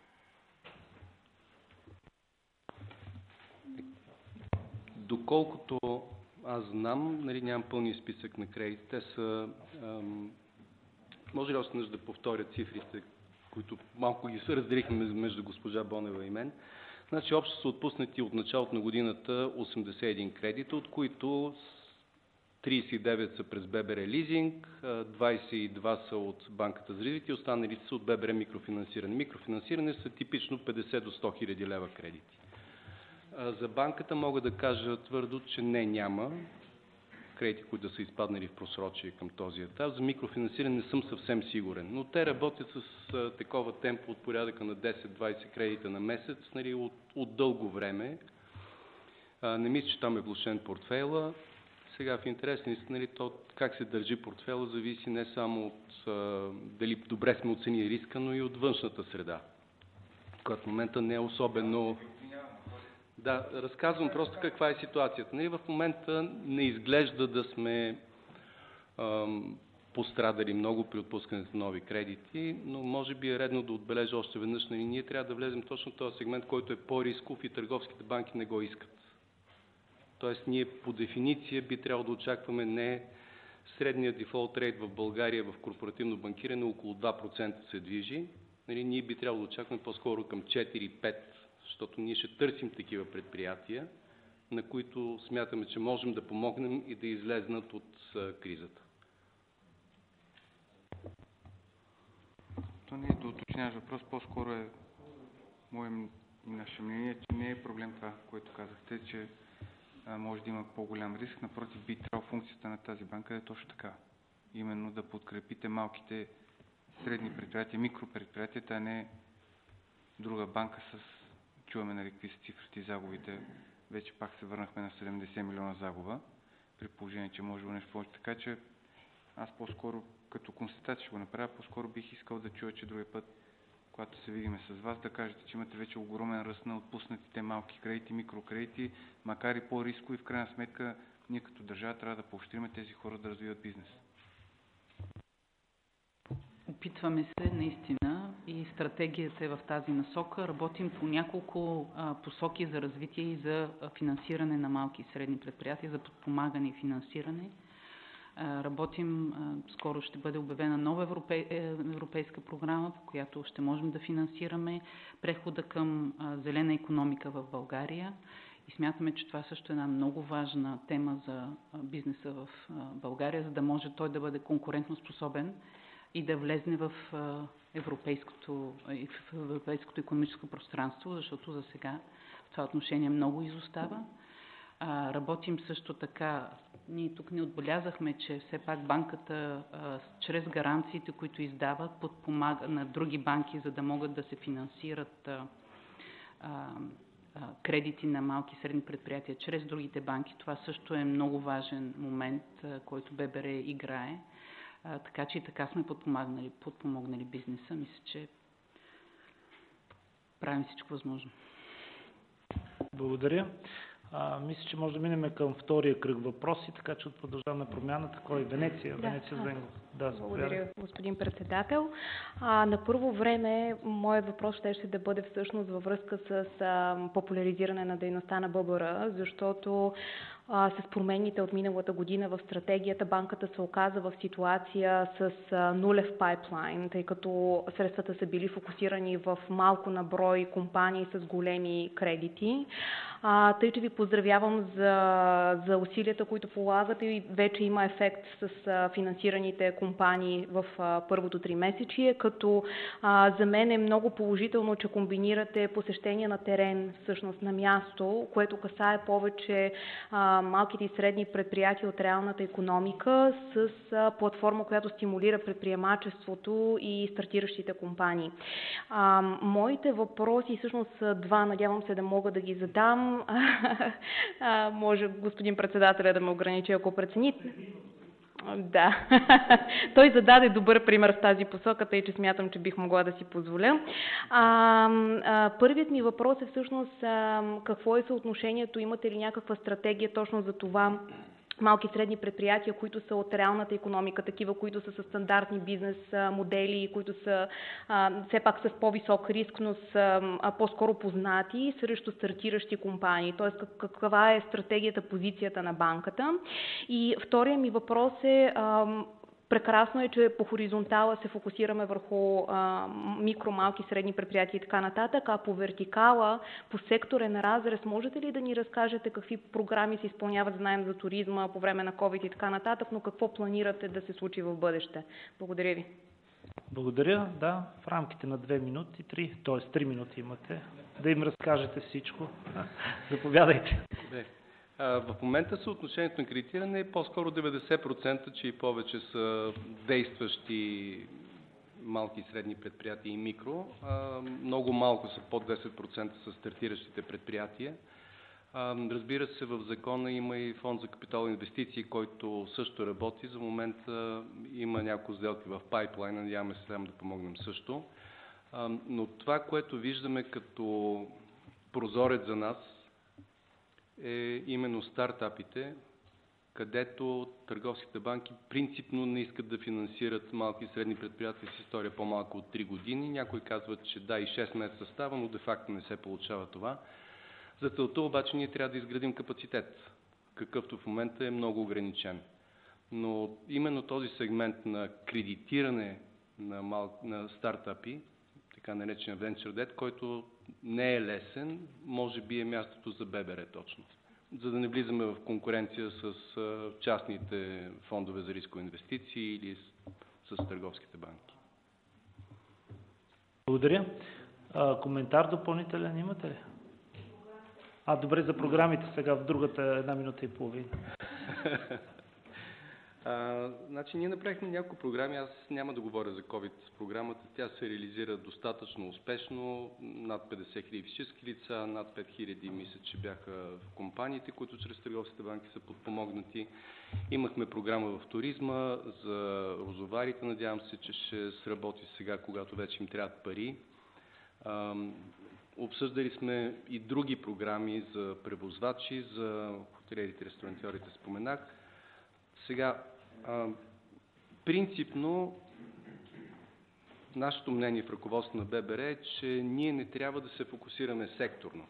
Доколкото аз знам, нали, нямам пълния списък на кредити. Те са... Ам, може ли още да повторя цифрите, които малко ги разделихме между госпожа Бонева и мен? Значи общо са отпуснати от началото на годината осемдесет и един кредита, от които тридесет и девет са през ББР лизинг, двадесет и два са от Банката за развитие, останалите са от ББР микрофинансиране. Микрофинансиране са типично петдесет до сто хиляди лева кредити. За банката мога да кажа твърдо, че не, няма кредити, които да са изпаднали в просрочие към този етап. За микрофинансиране не съм съвсем сигурен, но те работят с а, такова темпо от порядъка на десет-двадесет кредита на месец, нали, от, от дълго време. А, не мисля, че там е влошен портфейла. Сега в интерес на истина, нали, то как се държи портфейла зависи не само от а, дали добре сме оценили риска, но и от външната среда, която в момента не е особено... Да, разказвам просто каква е ситуацията. Нали, в момента не изглежда да сме ам, пострадали много при отпускането на нови кредити, но може би е редно да отбележа още веднъж, нали, ние трябва да влезем точно в този сегмент, който е по-рисков и търговските банки не го искат. Тоест ние по дефиниция би трябвало да очакваме не средният дефолт рейт в България в корпоративно банкиране около два процента се движи. Нали, ние би трябвало да очакваме по-скоро към четири-пет, защото ние ще търсим такива предприятия, на които смятаме, че можем да помогнем и да излезнат от а, кризата. То не е да уточняваш въпрос, по-скоро е мое наше мнение, че не е проблем това, което казахте, че а, може да има по-голям риск. Напротив, би трябвало функцията на тази банка е точно така. Именно да подкрепите малките средни предприятия, микропредприятията, а не друга банка с... Чуваме, нали, какви са цифрите и загубите. Вече пак се върнахме на седемдесет милиона загуба, при положение, че може да нещо повече. Така че аз по-скоро, като констатация ще го направя, по-скоро бих искал да чуя, че другия път, когато се видиме с вас, да кажете, че имате вече огромен ръст на отпуснатите малки кредити, микрокредити, макар и по-рискови, в крайна сметка ние като държава трябва да поощриме тези хора да развиват бизнес. Опитваме се наистина и стратегията е в тази насока. Работим по няколко а, посоки за развитие и за финансиране на малки и средни предприятия, за подпомагане и финансиране. А, работим, а, скоро ще бъде обявена нова европей, европейска програма, по която ще можем да финансираме прехода към а, зелена икономика в България. И смятаме, че това също е една много важна тема за а, бизнеса в а, България, за да може той да бъде конкурентоспособен и да влезне в европейското, в европейското икономическо пространство, защото за сега в това отношение много изостава. А, работим също така, ние тук не отбелязахме, че все пак банката а, чрез гаранциите, които издават, подпомага на други банки, за да могат да се финансират а, а, кредити на малки и средни предприятия чрез другите банки. Това също е много важен момент, а, който ББР играе. А, така че и така сме подпомогнали, подпомогнали бизнеса. Мисля, че правим всичко възможно. Благодаря. А, мисля, че може да минем към втория кръг въпроси, така че от Продължаваме промяната. Кой е Венеция? Да, Венеция да. Звенгов. Да, Благодаря, господин председател. А, на първо време, моят въпрос ще, ще да бъде всъщност във връзка с а, популяризиране на дейността на Б Б Р, защото а, с промените от миналата година в стратегията банката се оказа в ситуация с а, нулев пайплайн, тъй като средствата са били фокусирани в малко на брой компании с големи кредити. А, тъй, че ви поздравявам за, за усилията, които полагате и вече има ефект с а, финансираните компании в а, първото тримесечие, като а, за мен е много положително, че комбинирате посещение на терен, всъщност на място, което касае повече а, малките и средни предприятия от реалната икономика с а, платформа, която стимулира предприемачеството и стартиращите компании. А, моите въпроси всъщност са два, надявам се да мога да ги задам. А, може господин председателя да ме ограничи, ако прецени. Да, той зададе добър пример в тази посока, тъй че смятам, че бих могла да си позволя. А, а, първият ми въпрос е всъщност а, какво е съотношението, имате ли някаква стратегия точно за това малки и средни предприятия, които са от реалната икономика, такива, които са с стандартни бизнес модели, които са а, все пак с по-висок риск, но са а, по-скоро познати срещу стартиращи компании. Тоест, каква е стратегията, позицията на банката. И втория ми въпрос е... А, Прекрасно е, че по хоризонтала се фокусираме върху а, микро, малки, средни предприятия и така нататък, а по вертикала, по секторен разрез, можете ли да ни разкажете какви програми се изпълняват, знаем за туризма по време на COVID и така нататък, но какво планирате да се случи в бъдеще? Благодаря ви. Благодаря. Да, в рамките на две минути, три, т.е. три минути имате да им разкажете всичко. Заповядайте. В момента съотношението на кредитиране е по-скоро деветдесет процента, че и повече са действащи малки и средни предприятия и микро. Много малко са под десет процента са стартиращите предприятия. Разбира се, в закона има и фонд за капиталови инвестиции, който също работи. За момента има няколко сделки в пайплайна, надяваме се там да помогнем също. Но това, което виждаме като прозорец за нас, е именно стартапите, където търговските банки принципно не искат да финансират малки и средни предприятия с история по-малко от три години. Някои казват, че да, и шест месеца става, но де-факто не се получава това. За целта обаче ние трябва да изградим капацитет, какъвто в момента е много ограничен. Но именно този сегмент на кредитиране на, мал... на стартапи, така наречен Venture Debt, който не е лесен, може би е мястото за Б Б Р точно. За да не влизаме в конкуренция с частните фондове за рискови инвестиции или с, с търговските банки. Благодаря. А, коментар допълнителен имате ли? А, добре, за програмите сега в другата една минута и половина. А, значи ние направихме няколко програми, аз няма да говоря за COVID програмата, тя се реализира достатъчно успешно, над петдесет хиляди физически лица, над пет хиляди мисля, че бяха в компаниите, които чрез търговските банки са подпомогнати. Имахме програма в туризма за розоварите, надявам се, че ще сработи сега, когато вече им трябват пари. А, обсъждали сме и други програми за превозвачи, за хотелиерите, ресторантьорите споменах. Сега, а, принципно, нашето мнение в ръководството на Б Б Р е, че ние не трябва да се фокусираме секторно.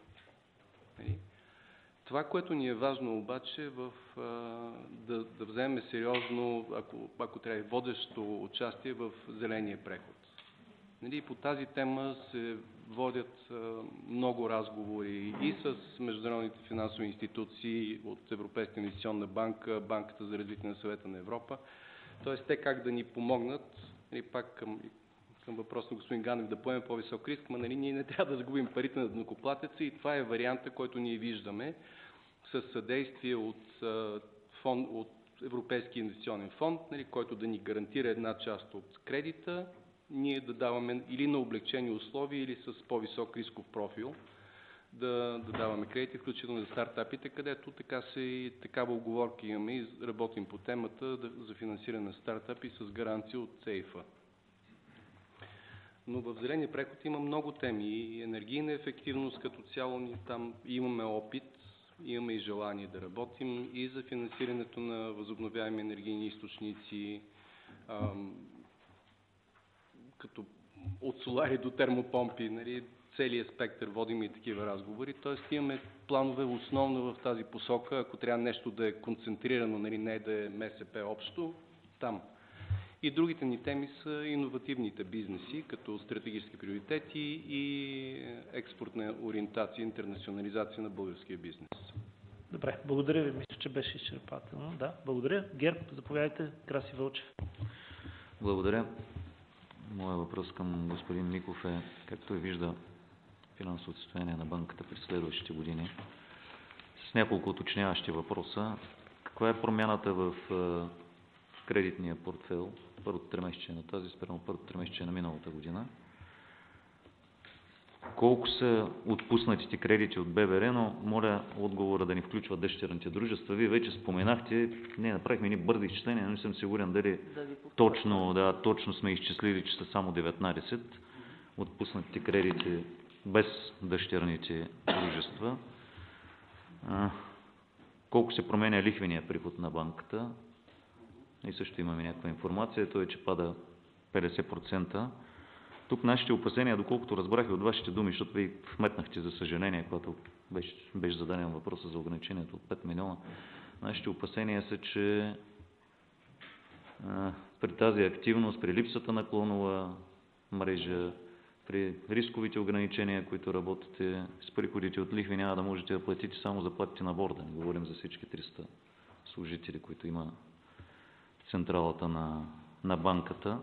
Това, което ни е важно обаче, в, а, да, да вземем сериозно, ако, ако трябва, водещо участие в зеления преход. Нали, по тази тема се водят а, много разговори и с международните финансови институции от Европейска инвестиционна банка, Банката за развитие на Съвета на Европа. Тоест те как да ни помогнат, нали, пак към, към въпрос на господин Ганев, да поеме по-висок риск, но нали, ние не трябва да загубим парите на данъкоплатеца и това е варианта, който ние виждаме със съдействие от, а, фонд, от Европейския инвестиционен фонд, нали, който да ни гарантира една част от кредита, ние да даваме или на облегчени условия, или с по-висок рисков профил да, да даваме кредити, включително за стартапите, където така се и такава оговорка имаме и работим по темата да, за финансиране на стартапи с гаранция от СЕИФ-а. Но в зеления преход има много теми и енергийна ефективност като цяло, ние там имаме опит, имаме и желание да работим и за финансирането на възобновяеми енергийни източници, ам, като от солари до термопомпи, нали, целият спектър водим и такива разговори. Тоест имаме планове основно в тази посока, ако трябва нещо да е концентрирано, нали, не да е МСП общо, там. И другите ни теми са иновативните бизнеси, като стратегически приоритети и експортна ориентация, интернационализация на българския бизнес. Добре, благодаря ви. Мисля, че беше изчерпателно. Да, благодаря. ГЕРБ, заповядайте. Краси Вълчев. Благодаря. Моят въпрос към господин Миков е, как той вижда финансовото състояние на банката през следващите години. С няколко уточняващи въпроса. Каква е промяната в кредитния портфейл, първото тримесечие на тази, спрямо първото тримесечие на миналата година? Колко са отпуснатите кредити от Б Б Р, но моля отговора да ни включва дъщерните дружества. Вие вече споменахте, не направихме ни бързи изчисления, но не съм сигурен дали Да точно, да, точно сме изчислили, че са само деветнайсет отпуснатите кредити без дъщерните дружества. А, колко се променя лихвения приход на банката? И също имаме някаква информация, то е, че пада петдесет процента. Тук нашите опасения, доколкото разбрах и от вашите думи, защото ви вметнахте, за съжаление, когато беше, беше зададен въпроса за ограничението от пет милиона, нашите опасения са, че а, при тази активност, при липсата на клонова мрежа, при рисковите ограничения, които работите, с приходите от лихви няма да можете да платите само заплатите на борда. Не говорим за всички триста служители, които има централата на, на банката.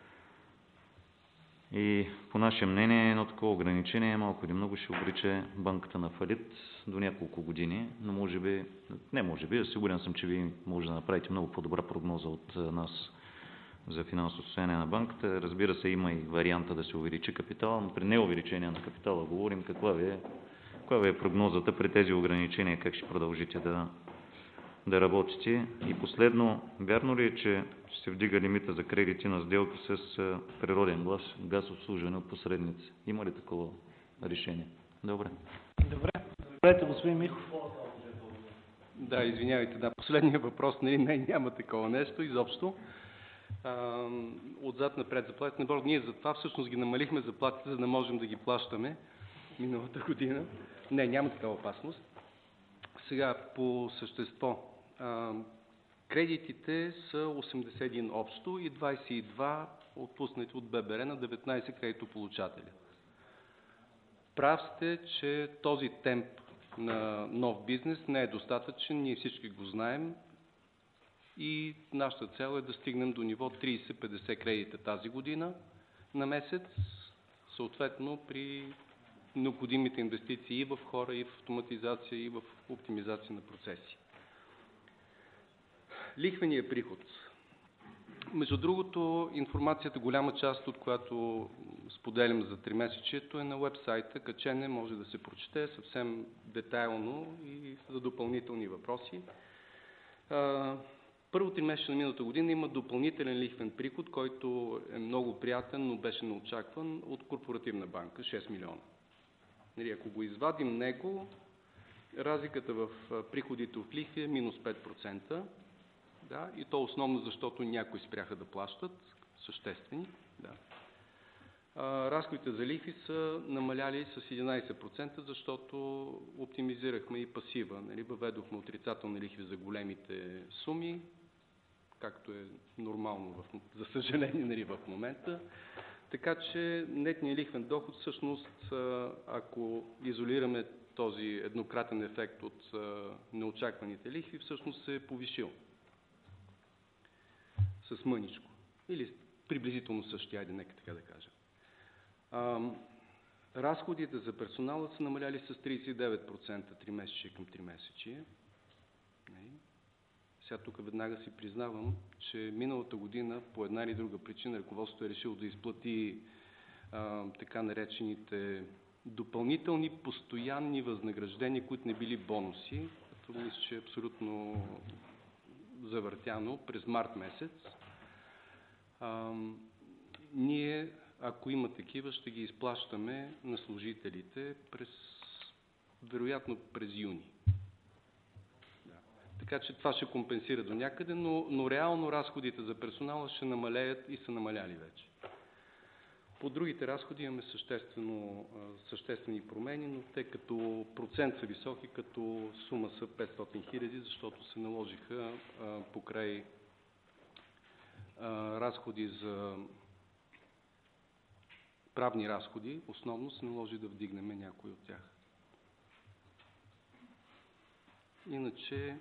И по наше мнение, едно такова ограничение малко или много ще обрече банката на фалит до няколко години, но може би, не може би, сигурен съм, че вие може да направите много по-добра прогноза от нас за финансово състояние на банката. Разбира се, има и варианта да се увеличи капитала, но при неувеличение на капитала говорим каква ви е, каква ви е прогнозата при тези ограничения, как ще продължите да, да работите. И последно, вярно ли е, че се вдига лимита за кредити на сделки с природен газ, газ обслужване от посредници? Има ли такова решение? Добре. Добре. Добре, господин Михов. Да, извинявайте, да, последния въпрос, нали, не, няма такова нещо изобщо. А, отзад напред заплатите на борда. Ние затова всъщност ги намалихме заплатите, за да можем да ги плащаме миналата година. Не, няма такава опасност. Сега по същество. А, кредитите са осемдесет и един общо и двайсет и два отпуснати от Б Б Р на деветнайсет кредитополучателя. Прав сте, че този темп на нов бизнес не е достатъчен, ние всички го знаем и нашата цел е да стигнем до ниво трийсет до петдесет кредита тази година на месец, съответно при необходимите инвестиции и в хора, и в автоматизация, и в оптимизация на процеси. Лихвения приход. Между другото, информацията, голяма част от която споделям за тримесечието, е на уебсайта, качене, може да се прочете съвсем детайлно и за допълнителни въпроси. Първо тримесечие на миналата година има допълнителен лихвен приход, който е много приятен, но беше неочакван от Корпоративна банка, шест милиона. Ако го извадим него, разликата в приходите от лихви е минус пет процента. Да, и то основно, защото някои спряха да плащат, съществени. Да. А, разходите за лихви са намаляли с единайсет процента, защото оптимизирахме и пасива. Нали? Въведохме отрицателни лихви за големите суми, както е нормално, в, за съжаление, нали, в момента. Така че нетният лихвен доход, всъщност, ако изолираме този еднократен ефект от неочакваните лихви, всъщност се е повишил с мъничко. Или приблизително същия, айде, нека така да кажа. А, разходите за персонала са намаляли с трийсет и девет процента тримесечие към тримесечие. Сега тук веднага си признавам, че миналата година по една или друга причина ръководството е решило да изплати а, така наречените допълнителни постоянни възнаграждения, които не били бонуси. Това мисля, че е абсолютно завъртяно през март месец. А, ние, ако има такива, ще ги изплащаме на служителите през, вероятно през юни. Да. Така че това ще компенсира до някъде, но, но реално разходите за персонала ще намалеят и са намаляли вече. По другите разходи имаме съществено, съществени промени, но те като процент са високи, като сума са петстотин хиляди, защото се наложиха а, покрай а, разходи за правни разходи, основно се наложи да вдигнем някои от тях. Иначе...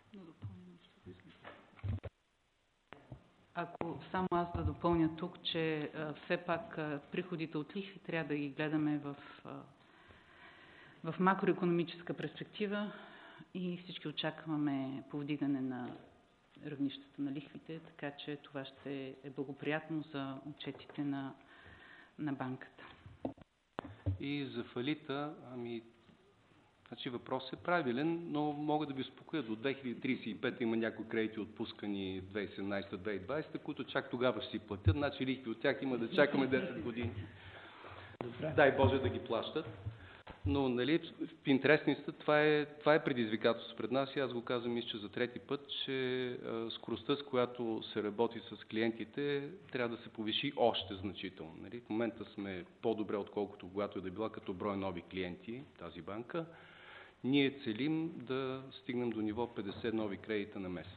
Ако само аз да допълня тук, че а, все пак а, приходите от лихви трябва да ги гледаме в, а, в макроекономическа перспектива и всички очакваме повдигане на равнищата на лихвите, така че това ще е благоприятно за отчетите на, на банката. И за фалита, ами, значи въпросът е правилен, но мога да ви успокоя, до две хиляди тридесет и пета има някои кредити отпускани две хиляди и седемнадесета - две хиляди и двадесета, които чак тогава ще си платят, значи лихви от тях има да чакаме десет години. Добре. Дай Боже да ги плащат. Но, нали, в интересността това е, това е предизвикателство пред нас и аз го казвам мисля за трети път, че а, скоростта, с която се работи с клиентите, трябва да се повиши още значително. Нали? В момента сме по-добре, отколкото когато е да била като брой нови клиенти тази банка. Ние целим да стигнем до ниво петдесет нови кредита на месец.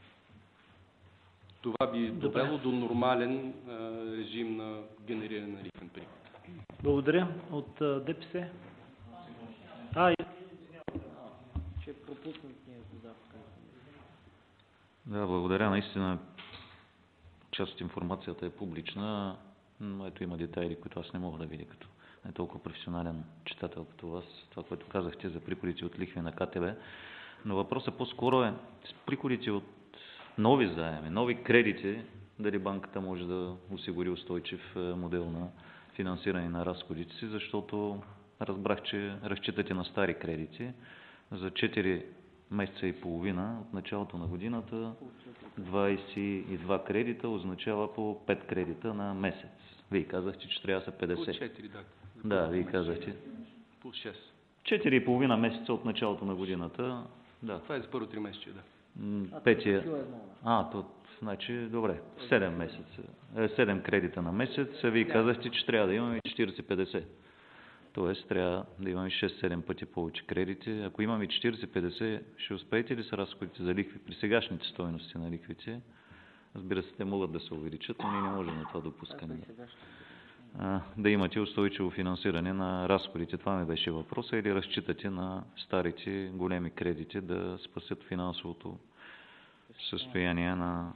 Това би довело до нормален а, режим на генериране на лихвен приход. Благодаря. От а, ДПС. А, и... Ще пропуснат ние задавка. Да, благодаря. Наистина част от информацията е публична, но ето има детайли, които аз не мога да видя като не толкова професионален читател като вас. Това, което казахте за приходите от лихви на КТБ. Но въпросът по-скоро е с приходите от нови заеми, нови кредити, дали банката може да осигури устойчив модел на финансиране на разходите си, защото разбрах, че разчитате на стари кредити. За четири месеца и половина от началото на годината двадесет и два кредита означава по пет кредита на месец. Вие казахте, че трябва да са петдесет. По четири, да. Да, вие казахте. По шест. Четири и половина месеца от началото на годината. Да. Това е за първо три месеца, да. Петия. А, то, значи, добре. седем месеца. седем кредита на месец. Вие казахте, че трябва да имаме четиридесет петдесет. Тоест, трябва да имаме шест-седем пъти повече кредити. Ако имаме четиридесет петдесет, ще успеете ли с разходите за лихви при сегашните стойности на лихвите? Разбира се, те могат да се увеличат, но ние не можем на това допускане. Да имате устойчиво финансиране на разходите. Това ми беше въпроса. Или разчитате на старите големи кредити да спасят финансовото състояние на,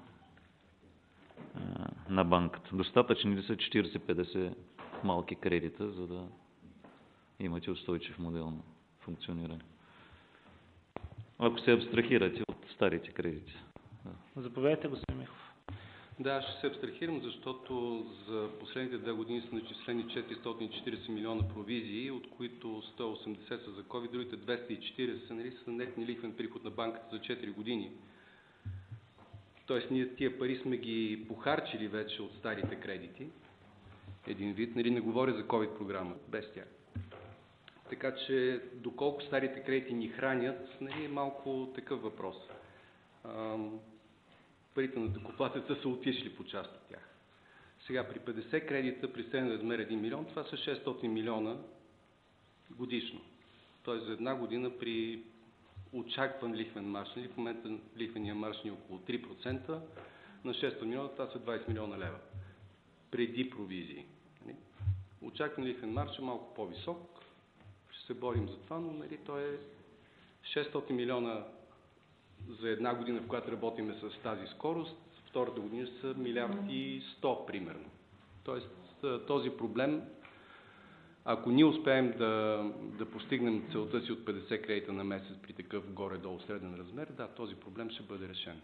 на банката. Достатъчни ли са четиридесет петдесет малки кредита, за да имате устойчив модел на функциониране? Ако се абстрахирате от старите кредити. Да. Заповядайте, господин Михов. Да, ще се абстрахирам, защото за последните две години са начислени четиристотин и четиридесет милиона провизии, от които сто и осемдесет са за ковид, другите двеста и четиридесет нали, са нетни лихвен приход на банката за четири години. Тоест ние тия пари сме ги похарчили вече от старите кредити. Един вид, нали, не говоря за ковид програма, без тях. Така че доколко старите кредити ни хранят, нали, е малко такъв въпрос. Парите на данъкоплатеца са отишли по част от тях. Сега при петдесет кредита при среден размер един милион, това са шестстотин милиона годишно. Тоест за една година при очакван лихвен марж, нали, в момента лихвения марж е около три процента, на шестстотин милиона това са двадесет милиона лева. Преди провизии. Нали. Очакван лихвен марж е малко по-висок, ще се борим за това, но нали, то е шестстотин милиона за една година, в която работиме с тази скорост, втората година са милиард и сто примерно. Тоест този проблем, ако ние успеем да, да постигнем целта си от петдесет кредита на месец при такъв горе-долу среден размер, да, този проблем ще бъде решен.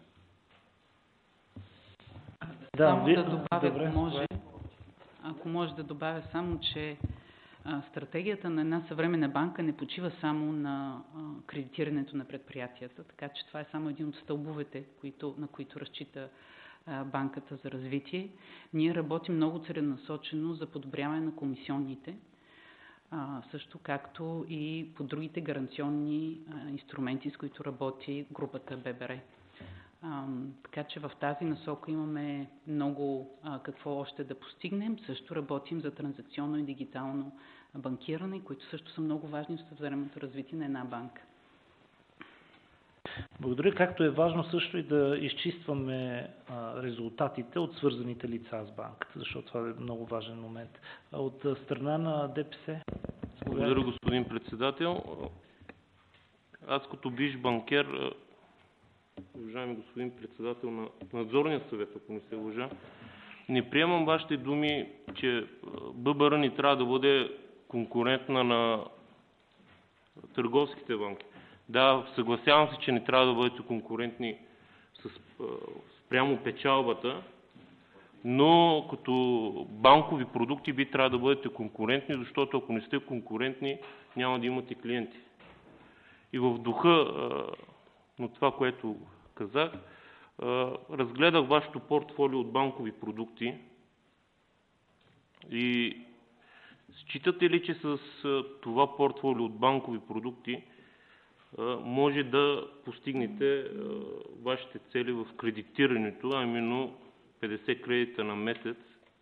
Да, само ви... да добавя, добре, ако може, ако може да добавя само, че а, стратегията на една съвременна банка не почива само на а, кредитирането на предприятията, така че това е само един от стълбовете, които, на които разчита а, банката за развитие. Ние работим много целенасочено за подобряване на комисионните. а, също както и по другите гаранционни а, инструменти, с които работи групата Б Б Р. А, така че в тази насока имаме много а, какво още да постигнем. Също работим за транзакционно и дигитално банкиране, които също са много важни в съвременното развитие на една банка. Благодаря. Както е важно също и да изчистваме а, резултатите от свързаните лица с банката, защото това е много важен момент. А от а, страна на Д П С? Благодаря, господин председател. Аз като бивш банкер, уважаеми господин председател на надзорния съвет, ако не се лъжа, не приемам вашите думи, че Б Б Р не трябва да бъде конкурентна на търговските банки. Да, съгласявам се, че не трябва да бъдете конкурентни с, спрямо печалбата, но като банкови продукти би трябва да бъдете конкурентни, защото ако не сте конкурентни, няма да имате клиенти. И в духа на това, което казах, разгледах вашето портфолио от банкови продукти и считате ли, че с това портфолио от банкови продукти може да постигнете вашите цели в кредитирането, а именно петдесет кредита на месец?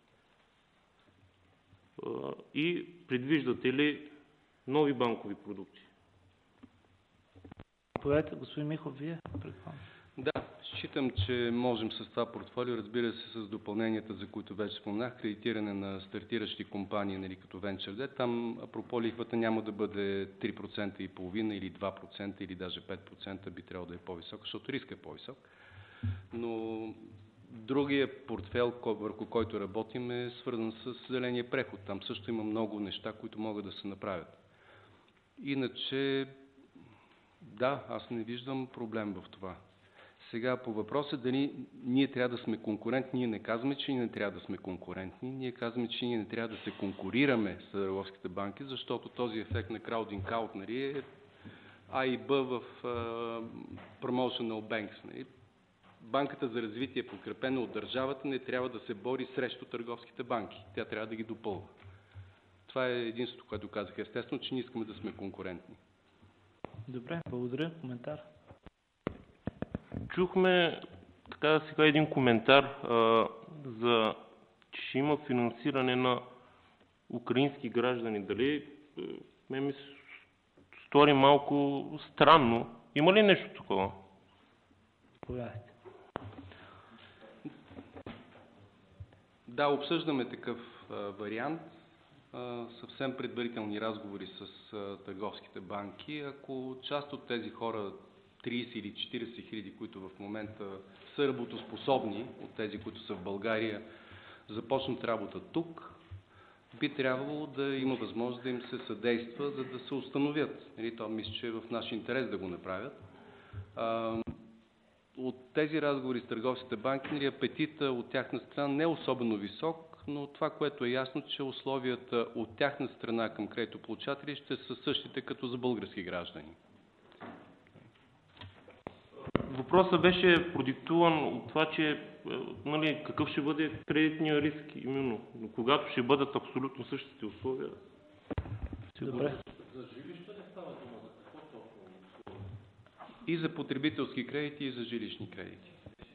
И предвиждате ли нови банкови продукти? Повядайте, господин Михов, вие? Предполагам. Да, считам, че можем с това портфолио, разбира се, с допълненията, за които вече споменах, кредитиране на стартиращи компании, нали, като Venture Debt. Там, апропо, лихвата няма да бъде три процента и половина или два процента или даже пет процента, би трябвало да е по-висок, защото риска е по-висок. Но другия портфел, върху който работим, е свързан с зеления преход. Там също има много неща, които могат да се направят. Иначе, да, аз не виждам проблем в това. Сега по въпроса дали ние трябва да сме конкурентни, ние не казваме, че ние не трябва да сме конкурентни, ние казваме, че ние не трябва да се конкурираме с търговските банки, защото този ефект на crowding out, нали, е А и Б в uh, promotional banks. Нали. Банката за развитие, подкрепена от държавата, не трябва да се бори срещу търговските банки. Тя трябва да ги допълва. Това е единството, което казах. Естествено, че ние искаме да сме конкурентни. Добре, благодаря. Коментар? Чухме така да сега един коментар а, за, че ще има финансиране на украински граждани. Дали ме ми стори малко странно. Има ли нещо такова? Повядайте. Да, обсъждаме такъв а, вариант. А, съвсем предварителни разговори с а, търговските банки. Ако част от тези хора, трийсет или четирийсет хиляди, които в момента са работоспособни, от тези, които са в България, започнат работа тук, би трябвало да има възможност да им се съдейства, за да се установят. Нали, това мисля, че е в наш интерес да го направят. А, от тези разговори с търговските банки, нали, апетита от тяхна страна не е особено висок, но това, което е ясно, че условията от тяхна страна към кредитополучатели ще са същите като за български граждани. Въпросът беше продиктуван от това, че нали, какъв ще бъде кредитния риск именно. Но когато ще бъдат абсолютно същите условия. Добре. За жилища не става дума за какво толкова? И за потребителски кредити, и за жилищни кредити.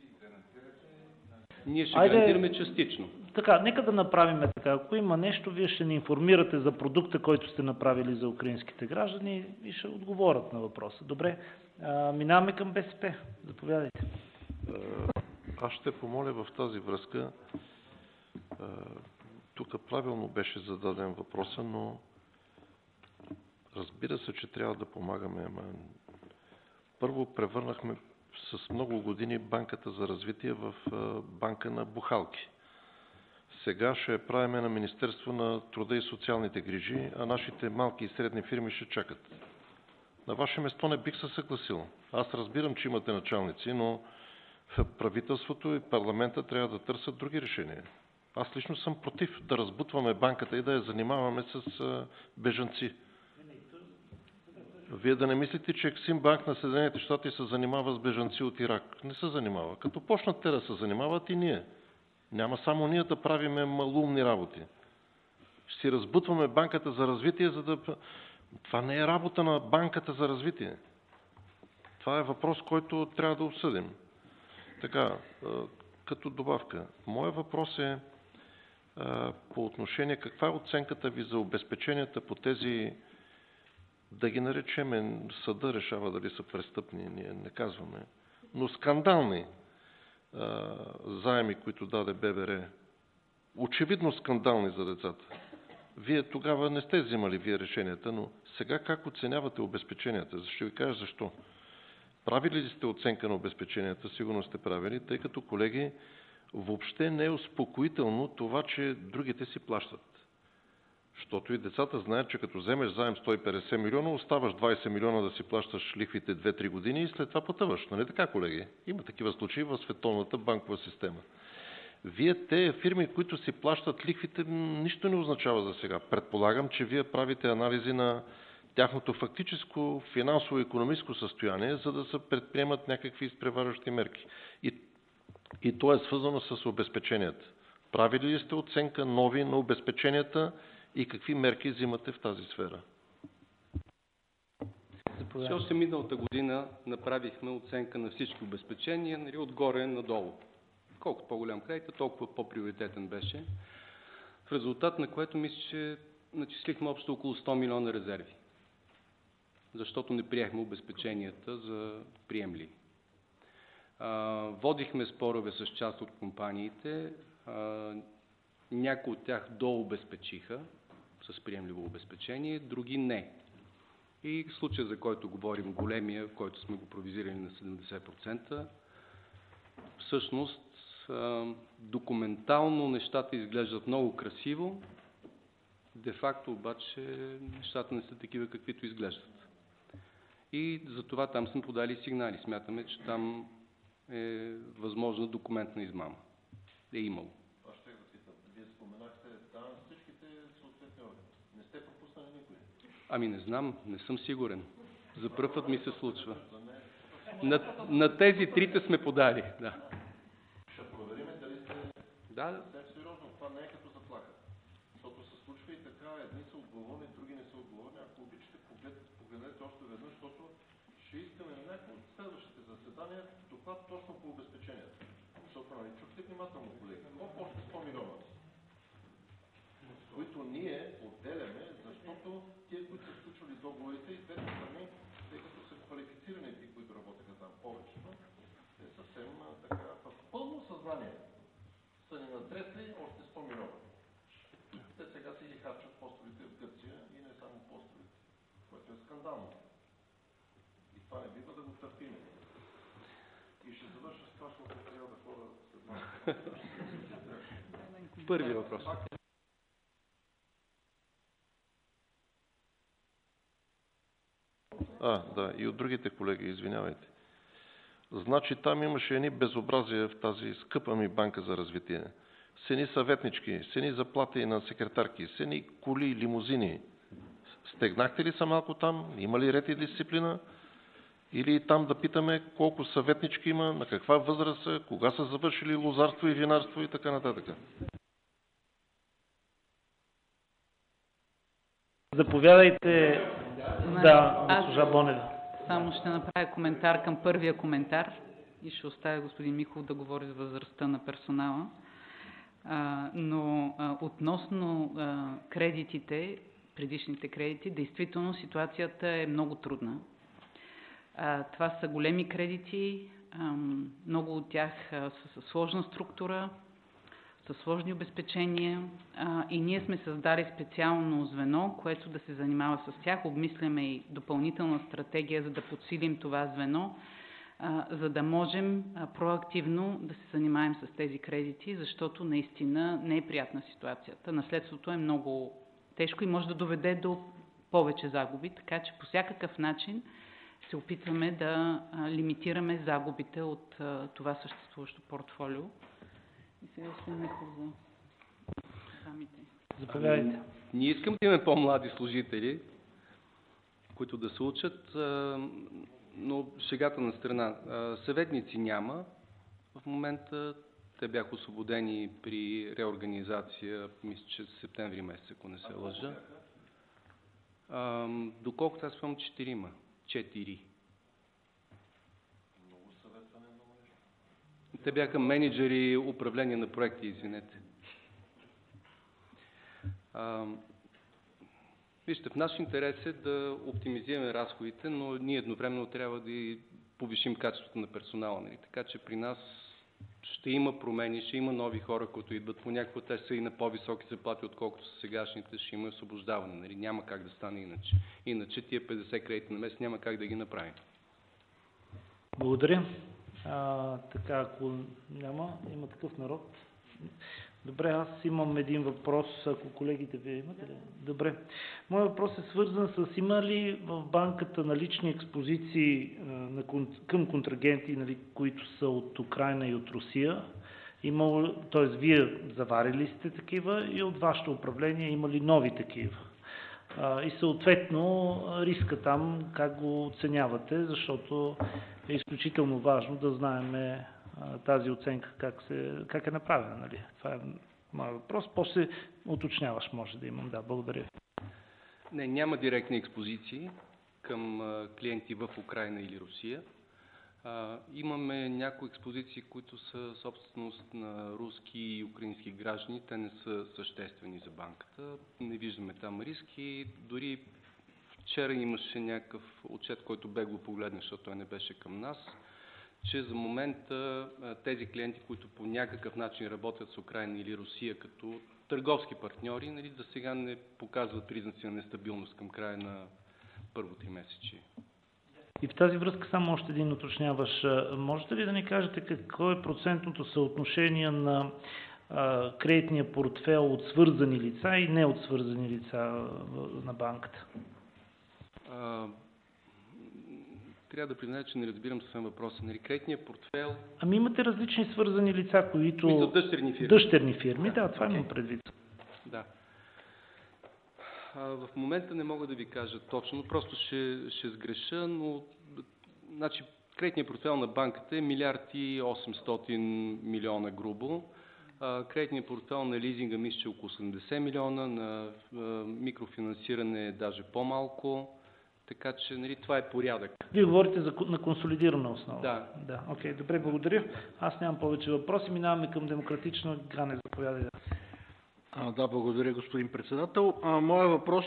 Ние ще Айде, гарантираме частично. Така, нека да направим така. Ако има нещо, вие ще ни информирате за продукта, който сте направили за украинските граждани и ще отговорят на въпроса. Добре, а, минаваме към Б С П. Заповядайте. Аз ще помоля в тази връзка. Тук правилно беше зададен въпроса, но разбира се, че трябва да помагаме. Първо превърнахме с много години Банката за развитие в банка на бухалки. Сега ще я правиме на Министерство на труда и социалните грижи, а нашите малки и средни фирми ще чакат. На ваше место не бих се съгласил. Аз разбирам, че имате началници, но правителството и парламента трябва да търсят други решения. Аз лично съм против да разбутваме банката и да я занимаваме с бежанци. Вие да не мислите, че Ексимбанк на Съединените щати се занимава с бежанци от Ирак. Не се занимава. Като почнат те да се занимават и ние. Няма само ние да правиме малумни работи. Ще си разбутваме банката за развитие, за да... Това не е работа на банката за развитие. Това е въпрос, който трябва да обсъдим. Така, като добавка. Моят въпрос е по отношение каква е оценката ви за обезпеченията по тези, да ги наречем, съда решава дали са престъпни, ние не казваме, но скандални а, заеми, които даде Б Б Р. Очевидно скандални за децата. Вие тогава не сте взимали вие решенията, но сега как оценявате обезпеченията? Ще ви кажа защо. Правили ли сте оценка на обезпеченията? Сигурно сте правили, тъй като, колеги, въобще не е успокоително това, че другите си плащат. Защото и децата знаят, че като вземеш заем сто и петдесет милиона, оставаш двадесет милиона да си плащаш лихвите две-три години и след това потъваш. Нали така, колеги? Има такива случаи в световната банкова система. Вие, те фирми, които си плащат лихвите, нищо не означава за сега. Предполагам, че вие правите анализи на тяхното фактическо финансово-икономическо състояние, за да се предприемат някакви изпреварващи мерки. И, и то е свързано с обезпеченията. Правили ли сте оценка нови на обезпеченията и какви мерки взимате в тази сфера? Все още миналата година направихме оценка на всички обезпечения, нали, отгоре надолу. Колкото по-голям кредит, толкова по-приоритетен беше. В резултат на което мисля, че начислихме общо около сто милиона резерви. Защото не приехме обезпеченията за приемливи. Водихме спорове с част от компаниите. Някои от тях дообезпечиха с приемливо обезпечение, други не. И случая, за който говорим, големия, в който сме го провизирали на седемдесет процента, всъщност документално нещата изглеждат много красиво, де-факто обаче нещата не са такива, каквито изглеждат. И затова там сме подали сигнали. Смятаме, че там е възможна документна измама. Е имало. Аз ще да питам. Вие споменахте там всичките съответни органи. Не сте пропуснали никой? Ами не знам, не съм сигурен. За пръв път ми се случва. На, на тези трите сме подали, да. Ще проверим дали сте... Да, да. Сте сериозно, това не е като заплаха. Защото се случва и така, едни са отговорни, други не са отговорни. Ако обичате, погледнете още веднъж, защото ще искаме на някои от следващите заседания доклад точно по обезпечението. Защото, нали, чухте внимателно, колеги. Колко още сто милиона, които ние отделяме, защото тия, които са случвали договорите и двете страни, тъй като са квалифицирани ти, които работеха там повечето, те съвсем така в пълно съзнание са ни натресли още сто милиона. Те сега си ги харчат постовите в Гърция и не само постовите, което е скандално. И това не бива да го търпим. И ще завърша с това, защото трябва да хора след малко. Първи въпрос. А, да, и от другите колеги, извинявайте. Значи там имаше едни безобразия в тази скъпа ми банка за развитие. Сени съветнички, сени заплати на секретарки, сени коли, лимузини. Стегнахте ли са малко там? Има ли ред и дисциплина? Или там да питаме колко съветнички има, на каква възраст са, кога са завършили лозарство и винарство и така нататък? Заповядайте, да, госпожа Бонева. Само ще направя коментар към първия коментар и ще оставя господин Михов да говори за възрастта на персонала. А, но а, относно а, кредитите, предишните кредити, действително ситуацията е много трудна. А, това са големи кредити, а, много от тях а, са със сложна структура, със сложни обезпечения а, и ние сме създали специално звено, което да се занимава с тях. Обмисляме и допълнителна стратегия, за да подсилим това звено, а, за да можем а, проактивно да се занимаем с тези кредити, защото наистина не е приятна ситуацията. Наследството е много тежко и може да доведе до повече загуби, така че по всякакъв начин се опитваме да а, лимитираме загубите от а, това съществуващо портфолио. И сега ще Михов за самите. Заповядайте. Ние искам да имаме по-млади служители, които да се учат, но шегата на страна. Съветници няма. В момента Те бяха освободени при реорганизация, мисля, че септември месец, ако не се лъжа. А, доколкото аз спомням, четирима. Четири. Те бяха менеджери управление на проекти, извинете. А, вижте, в наш интерес е да оптимизираме разходите, но ние едновременно трябва да и повишим качеството на персонала. Нали? Така че при нас ще има промени, ще има нови хора, които идват. Понякога те са и на по-високи заплати, отколкото са сегашните, ще има освобождаване. Нали? Няма как да стане иначе. Иначе тия петдесет кредити на месец няма как да ги направим. Благодаря. А, така, ако няма, има такъв народ. Добре, аз имам един въпрос, ако колегите вие имате ли? Добре. Моят въпрос е свързан с има ли в банката налични експозиции а, на, към контрагенти, нали, които са от Украйна и от Русия? Има, т.е. вие заварили сте такива и от вашето управление има ли нови такива? А, и съответно риска там как го оценявате, защото е изключително важно да знаем тази оценка как, се, как е направена. Нали? Това е моят въпрос. После уточняваш, може да имам. Да, благодаря. Не, няма директни експозиции към клиенти в Украйна или Русия. А, имаме някои експозиции, които са собственост на руски и украински граждани. Те не са съществени за банката. Не виждаме там риски. Дори вчера имаше някакъв отчет, който бегло погледна, защото той не беше към нас, че за момента тези клиенти, които по някакъв начин работят с Украйна или Русия като търговски партньори, нали, за сега не показват признаци на нестабилност към края на първото тримесечие. И в тази връзка само още един уточняваш. Можете ли да ни кажете какво е процентното съотношение на а, кредитния портфел от свързани лица и не от свързани лица на банката? А, трябва да призная, че не разбирам съвсем въпроса. Нали, кредитния портфел... Ами имате различни свързани лица, които... Мисля, дъщерни фирми. Дъщерни фирми, да, да това okay. имам предвид. Да. А, в момента не мога да ви кажа точно, просто ще, ще сгреша, но значи, кредитният портфел на банката е милиард и осемстотин милиона грубо. А, кредитният портфел на лизинга мисля, че около седемдесет милиона, на а, микрофинансиране е даже по-малко. Така че, нали, това е порядък. Вие говорите за, на консолидирана основа. Да. Да. Окей, okay, добре, благодаря. Аз нямам повече въпроси. Минаваме към демократична. Гане, заповядайте. Да, благодаря, господин председател. А, моя въпрос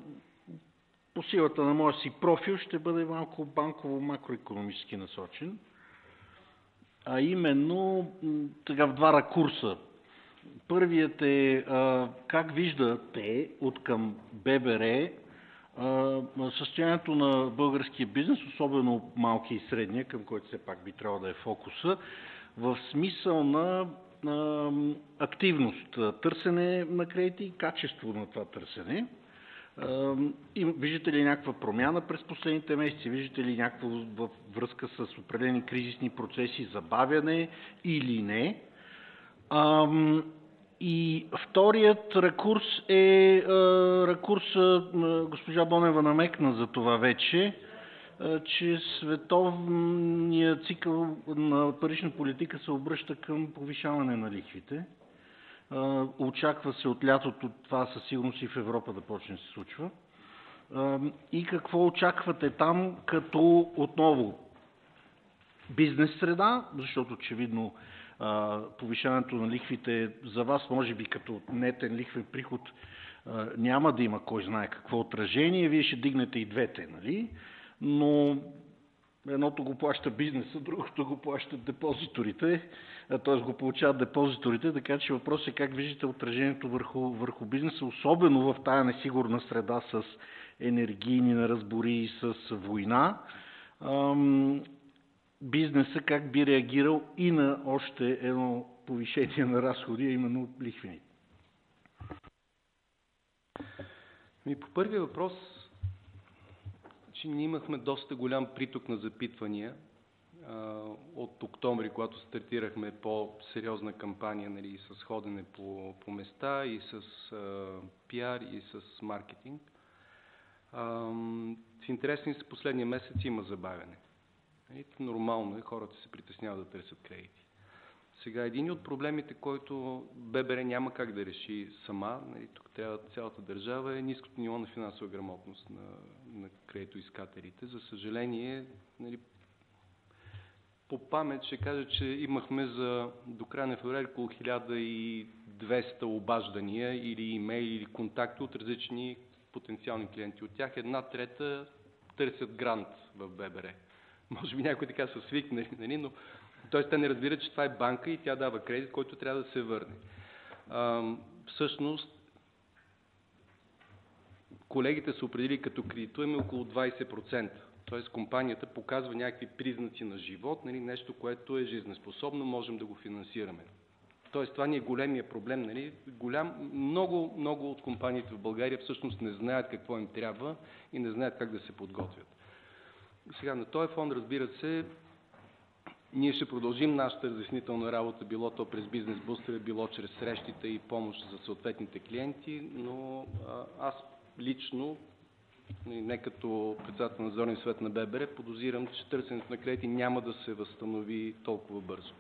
по силата на моя си профил ще бъде малко банково-макроекономически насочен. А именно сега в два ракурса. Първият е а, как виждате от към Б Б Р състоянието на българския бизнес, особено малки и средния, към който все пак би трябвало да е фокуса, в смисъл на, на активност, търсене на кредити и качество на това търсене. И виждате ли някаква промяна през последните месеци? Виждате ли някаква във връзка с определени кризисни процеси, забавяне или не? И вторият ракурс е ракурс, госпожа Бонева намекна за това вече, че световният цикъл на парична политика се обръща към повишаване на лихвите. Очаква се от лятото това със сигурност и в Европа да почне да се случва. И какво очаквате там като отново бизнес среда, защото очевидно повишаването на лихвите за вас, може би като нетен лихвен приход, няма да има кой знае какво отражение, вие ще дигнете и двете, нали? Но едното го плаща бизнеса, другото го плащат депозиторите, т.е. го получават депозиторите, така че въпросът е как виждате отражението върху, върху бизнеса, особено в тая несигурна среда с енергийни неразбори и с война. Бизнеса как би реагирал и на още едно повишение на разходи, а именно лихвените? Ми по първия въпрос, че ние имахме доста голям приток на запитвания а, от октомври, когато стартирахме по-сериозна кампания, нали, с ходене по, по места и с а, пиар и с маркетинг. А, в интересни с последния месец има забавяне. Нормално е, хората се притесняват да търсят кредити. Сега, един от проблемите, който ББР няма как да реши сама, нали, тук трябва цялата държава, е ниското ниво на финансова грамотност на, на кредитоискателите. За съжаление, нали, по памет ще кажа, че имахме за до края на февруари около хиляда и двеста обаждания или имейли или контакти от различни потенциални клиенти. От тях една трета търсят грант в ББР. Може би някой така са свикнали, нали, но т.е. те не разбират, че това е банка и тя дава кредит, който трябва да се върне. А, всъщност, колегите са определили като кредитуеми около двайсет процента. Т.е. компанията показва някакви признаци на живот, нали, нещо, което е жизнеспособно, можем да го финансираме. Т.е. това ни е големия проблем. Нали? Голям, много, много от компаниите в България всъщност не знаят какво им трябва и не знаят как да се подготвят. Сега на този фонд, разбира се, ние ще продължим нашата разяснителна работа, било то през бизнес бустера, било чрез срещите и помощ за съответните клиенти, но а, аз лично, не като председател на надзорния съвет на ББР, подозирам, че търсенето на кредити няма да се възстанови толкова бързо.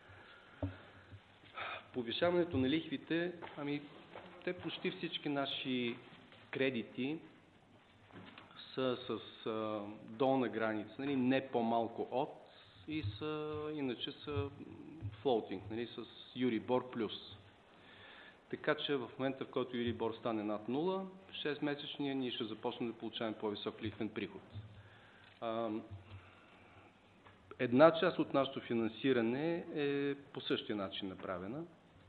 Повишаването на лихвите, ами те почти всички наши кредити са с а, долна граница, нали, не по-малко от, и са, иначе са floating, нали, с Euribor плюс. Така че в момента, в който Euribor стане над нула, в шест месечния ние ще започнем да получаваме по-висок лихвен приход. А, една част от нашето финансиране е по същия начин направена.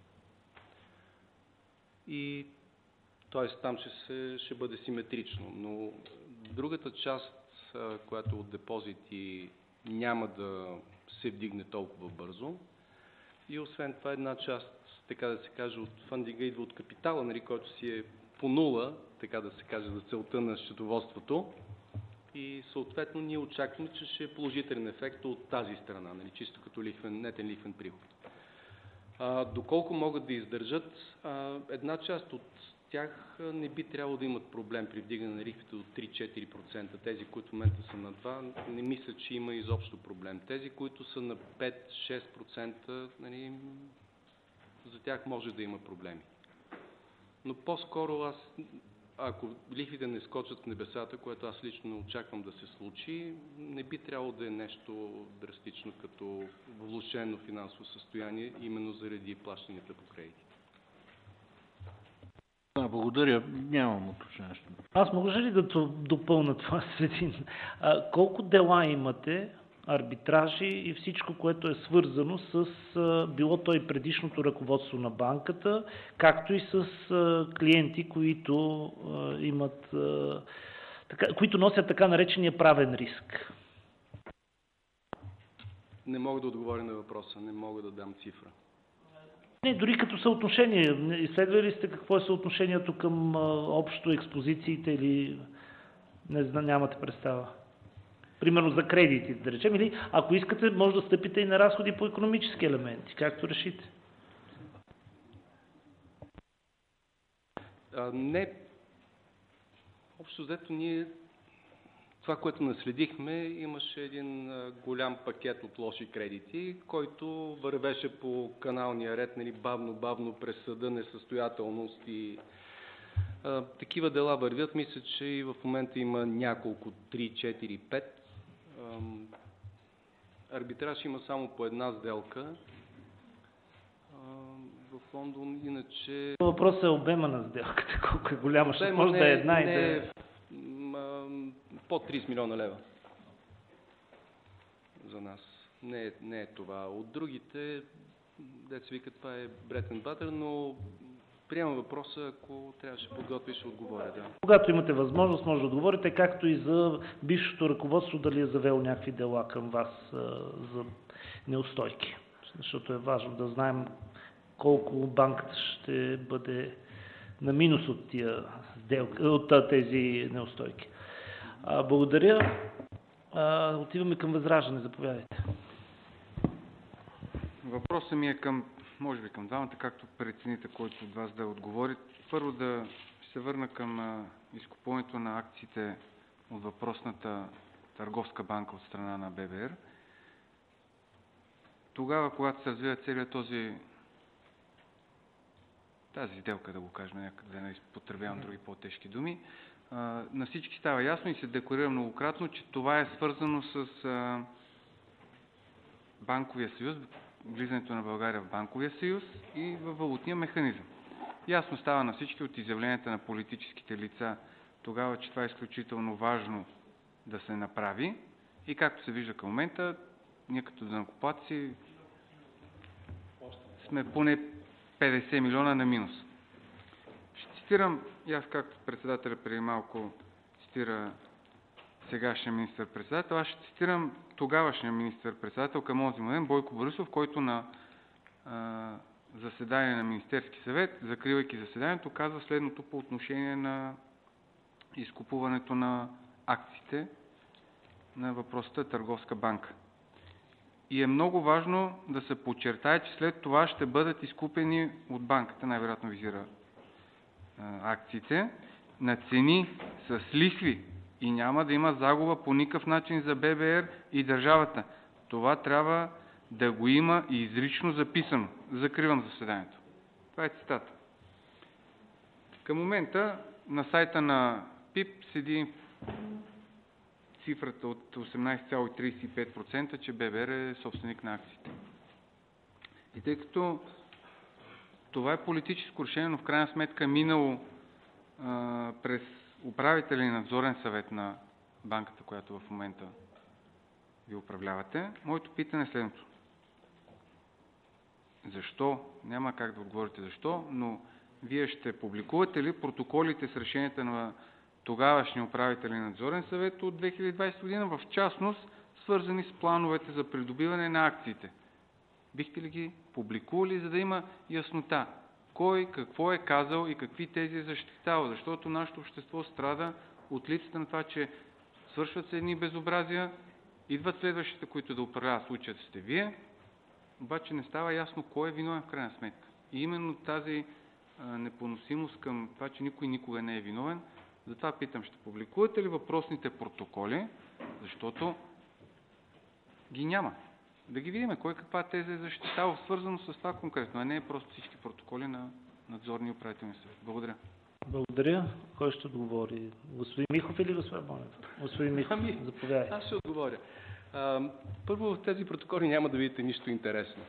И т.е. там ще, се, ще бъде симетрично, но другата част, която от депозити няма да се вдигне толкова бързо. И освен това една част, така да се каже, от фандинга идва от капитала, нали, който си е по нула, така да се каже, за целта на счетоводството. И съответно ние очакваме, че ще е положителен ефект от тази страна, нали, чисто като лихвен, нетен лихвен приход. А, доколко могат да издържат, а, една част от тях не би трябвало да имат проблем при вдигане на лихвите до три-четири процента. Тези, които в момента са на два, не мисля, че има изобщо проблем. Тези, които са на пет-шест процента, нали, за тях може да има проблеми. Но по-скоро аз, ако лихвите не скочат в небесата, което аз лично не очаквам да се случи, не би трябвало да е нещо драстично като влошено финансово състояние, именно заради плащанията по кредити. Да, благодаря. Нямам уточнение. Аз може ли да допълна това с един? А, колко дела имате, арбитражи и всичко, което е свързано с а, било то и предишното ръководство на банката, както и с а, клиенти, които а, имат, а, така, които носят така наречения правен риск? Не мога да отговоря на въпроса, не мога да дам цифра. Не, дори като съотношение. Изследвали ли сте какво е съотношението към а, общо експозициите или не знам, нямате представа? Примерно за кредити, да речем, или ако искате, може да стъпите и на разходи по икономически елементи, както решите. А, не. Общо взето ние това, което наследихме, имаше един а, голям пакет от лоши кредити, който вървеше по каналния ред, нали, бавно-бавно през съда, несъстоятелност и а, такива дела вървят. Мисля, че и в момента има няколко, три, четири, пет. Арбитраж има само по една сделка а, в Лондон, иначе... Въпросът е обема на сделката, колко е голяма, ще може не, да е една не, и да е... Под трийсет милиона лева за нас. Не е, не е това. От другите, дето се вика, това е bread and butter, но приемам въпроса, ако трябваше подготвиш, ще отговоря, да. Когато имате възможност, може да отговорите, както и за бившето ръководство, дали е завело някакви дела към вас а, за неустойки. Защото е важно да знаем колко банката ще бъде на минус от, тия сделки, от тези неустойки. А, благодаря. А, отиваме към Възраждане. Заповядайте. Въпросът ми е към, може би към двамата, както прецените, който от вас да отговори. Първо да се върна към а, изкупуването на акциите от въпросната търговска банка от страна на ББР. тогава, когато се развива целият този тази сделка, да го кажем някъде, да не потребявам други по-тежки думи, а, на всички става ясно и се декларира многократно, че това е свързано с а, банковия съюз, влизането на България в банковия съюз и във валутния механизъм. Ясно става на всички от изявленията на политическите лица тогава, че това е изключително важно да се направи и както се вижда към момента, ние като данъкоплатци сме поне петдесет милиона на минус. Ще цитирам, и аз както председателя преди малко цитира сегашния министър-председател, аз ще цитирам тогавашния министър-председател към онзи момент Бойко Борисов, който на а, заседание на Министерски съвет, закривайки заседанието, казва следното по отношение на изкупуването на акциите на въпросната търговска банка. И е много важно да се подчертае, че след това ще бъдат изкупени от банката, най-вероятно визира а, акциите, на цени с лихви и няма да има загуба по никакъв начин за Б Б Р и държавата. Това трябва да го има и изрично записано. Закривам заседанието. Това е цитата. Към момента на сайта на П И П седи цифрата от осемнадесет цяло тридесет и пет процента, че Б Б Р е собственик на акциите. И тъй като това е политическо решение, но в крайна сметка е минало а, през управителен и надзорен съвет на банката, която в момента ви управлявате, моето питане е следното. Защо? Няма как да отговорите защо, но вие ще публикувате ли протоколите с решенията на тогавашния управителен и надзорен съвет от две хиляди и двадесета година, в частност свързани с плановете за придобиване на акциите? Бихте ли ги публикували, за да има яснота? Кой какво е казал и какви тези е защитавал? Защото нашето общество страда от липсата на това, че свършват се едни безобразия, идват следващите, които да управляват, случаят сте вие, обаче не става ясно кой е виновен в крайна сметка. И именно тази а, непоносимост към това, че никой никога не е виновен, затова питам, ще публикувате ли въпросните протоколи, защото ги няма. Да ги видим кой каква теза е защитавал, свързано с това конкретно, а не е просто всички протоколи на надзорния управителен съвет. Благодаря. Благодаря. Кой ще отговори? Господин Михов или господин Бонев? Господин Михов, ами, заповядайте. Аз ще отговоря. А, първо, в тези протоколи няма да видите нищо интересно.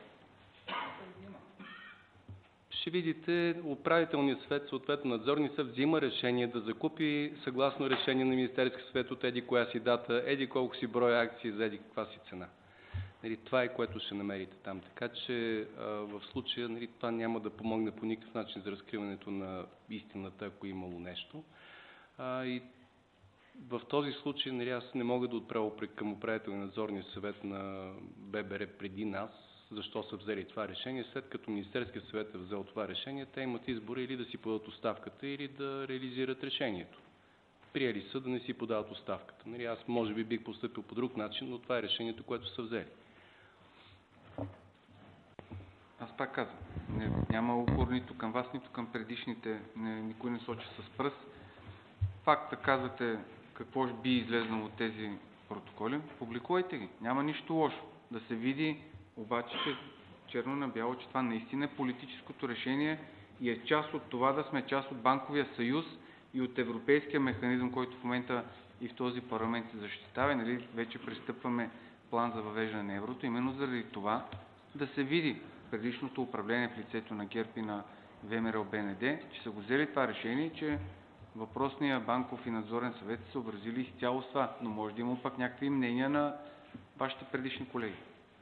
Ще видите, управителният съвет, съответно надзорният съвет, взима решение да закупи съгласно решение на Министерския съвет от еди коя си дата, еди колко си броя акции за еди каква си цена. Нали, това е, което ще намерите там. Така че а, в случая нали, това няма да помогне по никакъв начин за разкриването на истината, ако е имало нещо. А, и в този случай нали, аз не мога да отправя упрек към управителния надзорния съвет на Б Б Р преди нас, защо са взели това решение. След като Министерският съвет е взел това решение, те имат избора или да си подадат оставката, или да реализират решението. Приели са да не си подават оставката. Нали, аз може би бих постъпил по друг начин, но това е решението, което са взели. Аз пак казвам, не, няма упор нито към вас, нито към предишните, не, никой не сочи с пръст. Факта казвате какво би излезнало от тези протоколи, публикувайте ги. Няма нищо лошо. Да се види обаче, че черно на бяло, че това наистина е политическото решение и е част от това да сме част от банковия съюз и от европейския механизъм, който в момента и в този парламент се защитава. Нали, вече пристъпваме план за въвеждане на еврото, именно заради това да се види предишното управление в лицето на ГЕРБ и на В М Р Л Б Н Д, че са го взели това решение, че въпросния банков и надзорен съвет са съобразили изцяло с това, но може да има пък някакви мнения на вашите предишни колеги.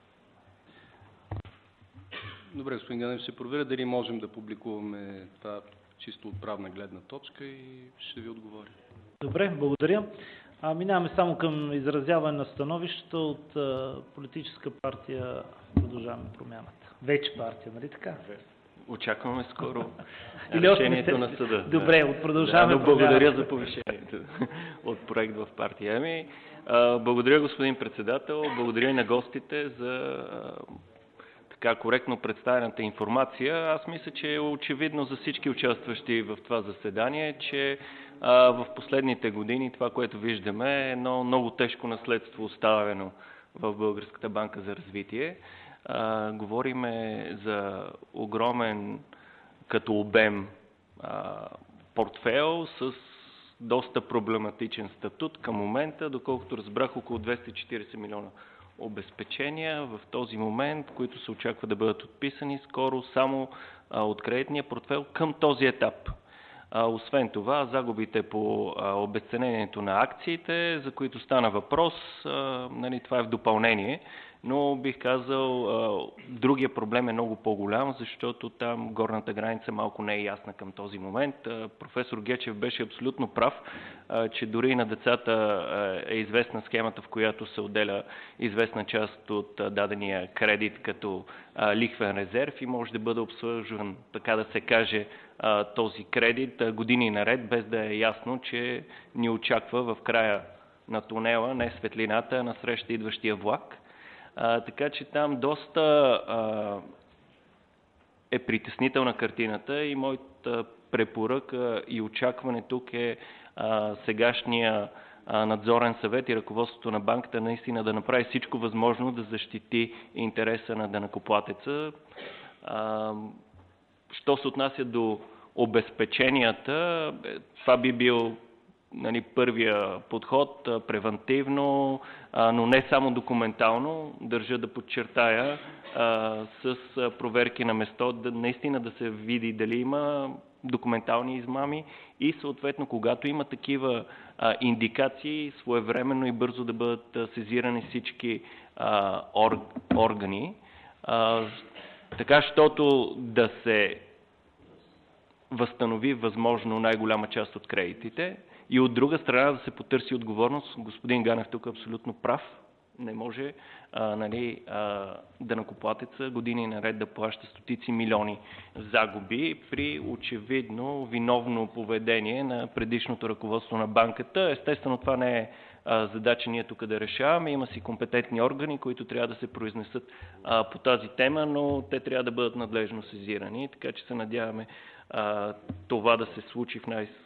Добре, господин Ганев, ще проверя дали можем да публикуваме това чисто от правна гледна точка и ще ви отговоря. Добре, благодаря. А, минаваме само към изразяване на становища от а, политическа партия Продължаваме промяната. Вече партия, нали така? Очакваме скоро Или решението на съда. Добре, от Продължаваме да, промяната. Благодаря за повишението от проект в партия. Ами, благодаря, господин председател, благодаря и на гостите за така коректно представената информация. Аз мисля, че е очевидно за всички участващи в това заседание, че а, в последните години това, което виждаме, е едно много тежко наследство, оставено в Българската банка за развитие. а, говориме за огромен като обем а, портфейл с доста проблематичен статут към момента, доколкото разбрах около двеста и четиридесет милиона обезпечения в този момент, които се очаква да бъдат отписани скоро само а, от кредитния портфейл към този етап. А, освен това, загубите по а, обезценението на акциите, за които стана въпрос, а, нали, това е в допълнение, но бих казал, а, другия проблем е много по-голям, защото там горната граница малко не е ясна към този момент. А, професор Гечев беше абсолютно прав, а, че дори на децата а, е известна схемата, в която се отделя известна част от а, дадения кредит като а, лихвен резерв и може да бъде обслужван, така да се каже, този кредит години наред, без да е ясно, че ни очаква в края на тунела не светлината, а насреща идващия влак. А, така че там доста а, е притеснителна картината и моята препоръка и очакване тук е а, сегашния а, надзорен съвет и ръководството на банката наистина да направи всичко възможно да защити интереса на данъкоплатеца. А, Що се отнася до обезпеченията, това би бил, нали, първия подход, превентивно, но не само документално, държа да подчертая, с проверки на место, да, наистина да се види дали има документални измами и съответно, когато има такива а, индикации, своевременно и бързо да бъдат а, сезирани всички а, ор, органи, а, така, щото да се възстанови възможно най-голяма част от кредитите и от друга страна да се потърси отговорност. Господин Ганев тук е абсолютно прав. Не може а, нали, а, данъкоплатеца години наред да плаща стотици милиони загуби при очевидно виновно поведение на предишното ръководство на банката. Естествено, това не е а, задача ние тук да решаваме. Има си компетентни органи, които трябва да се произнесат а, по тази тема, но те трябва да бъдат надлежно сезирани, така че се надяваме а, това да се случи в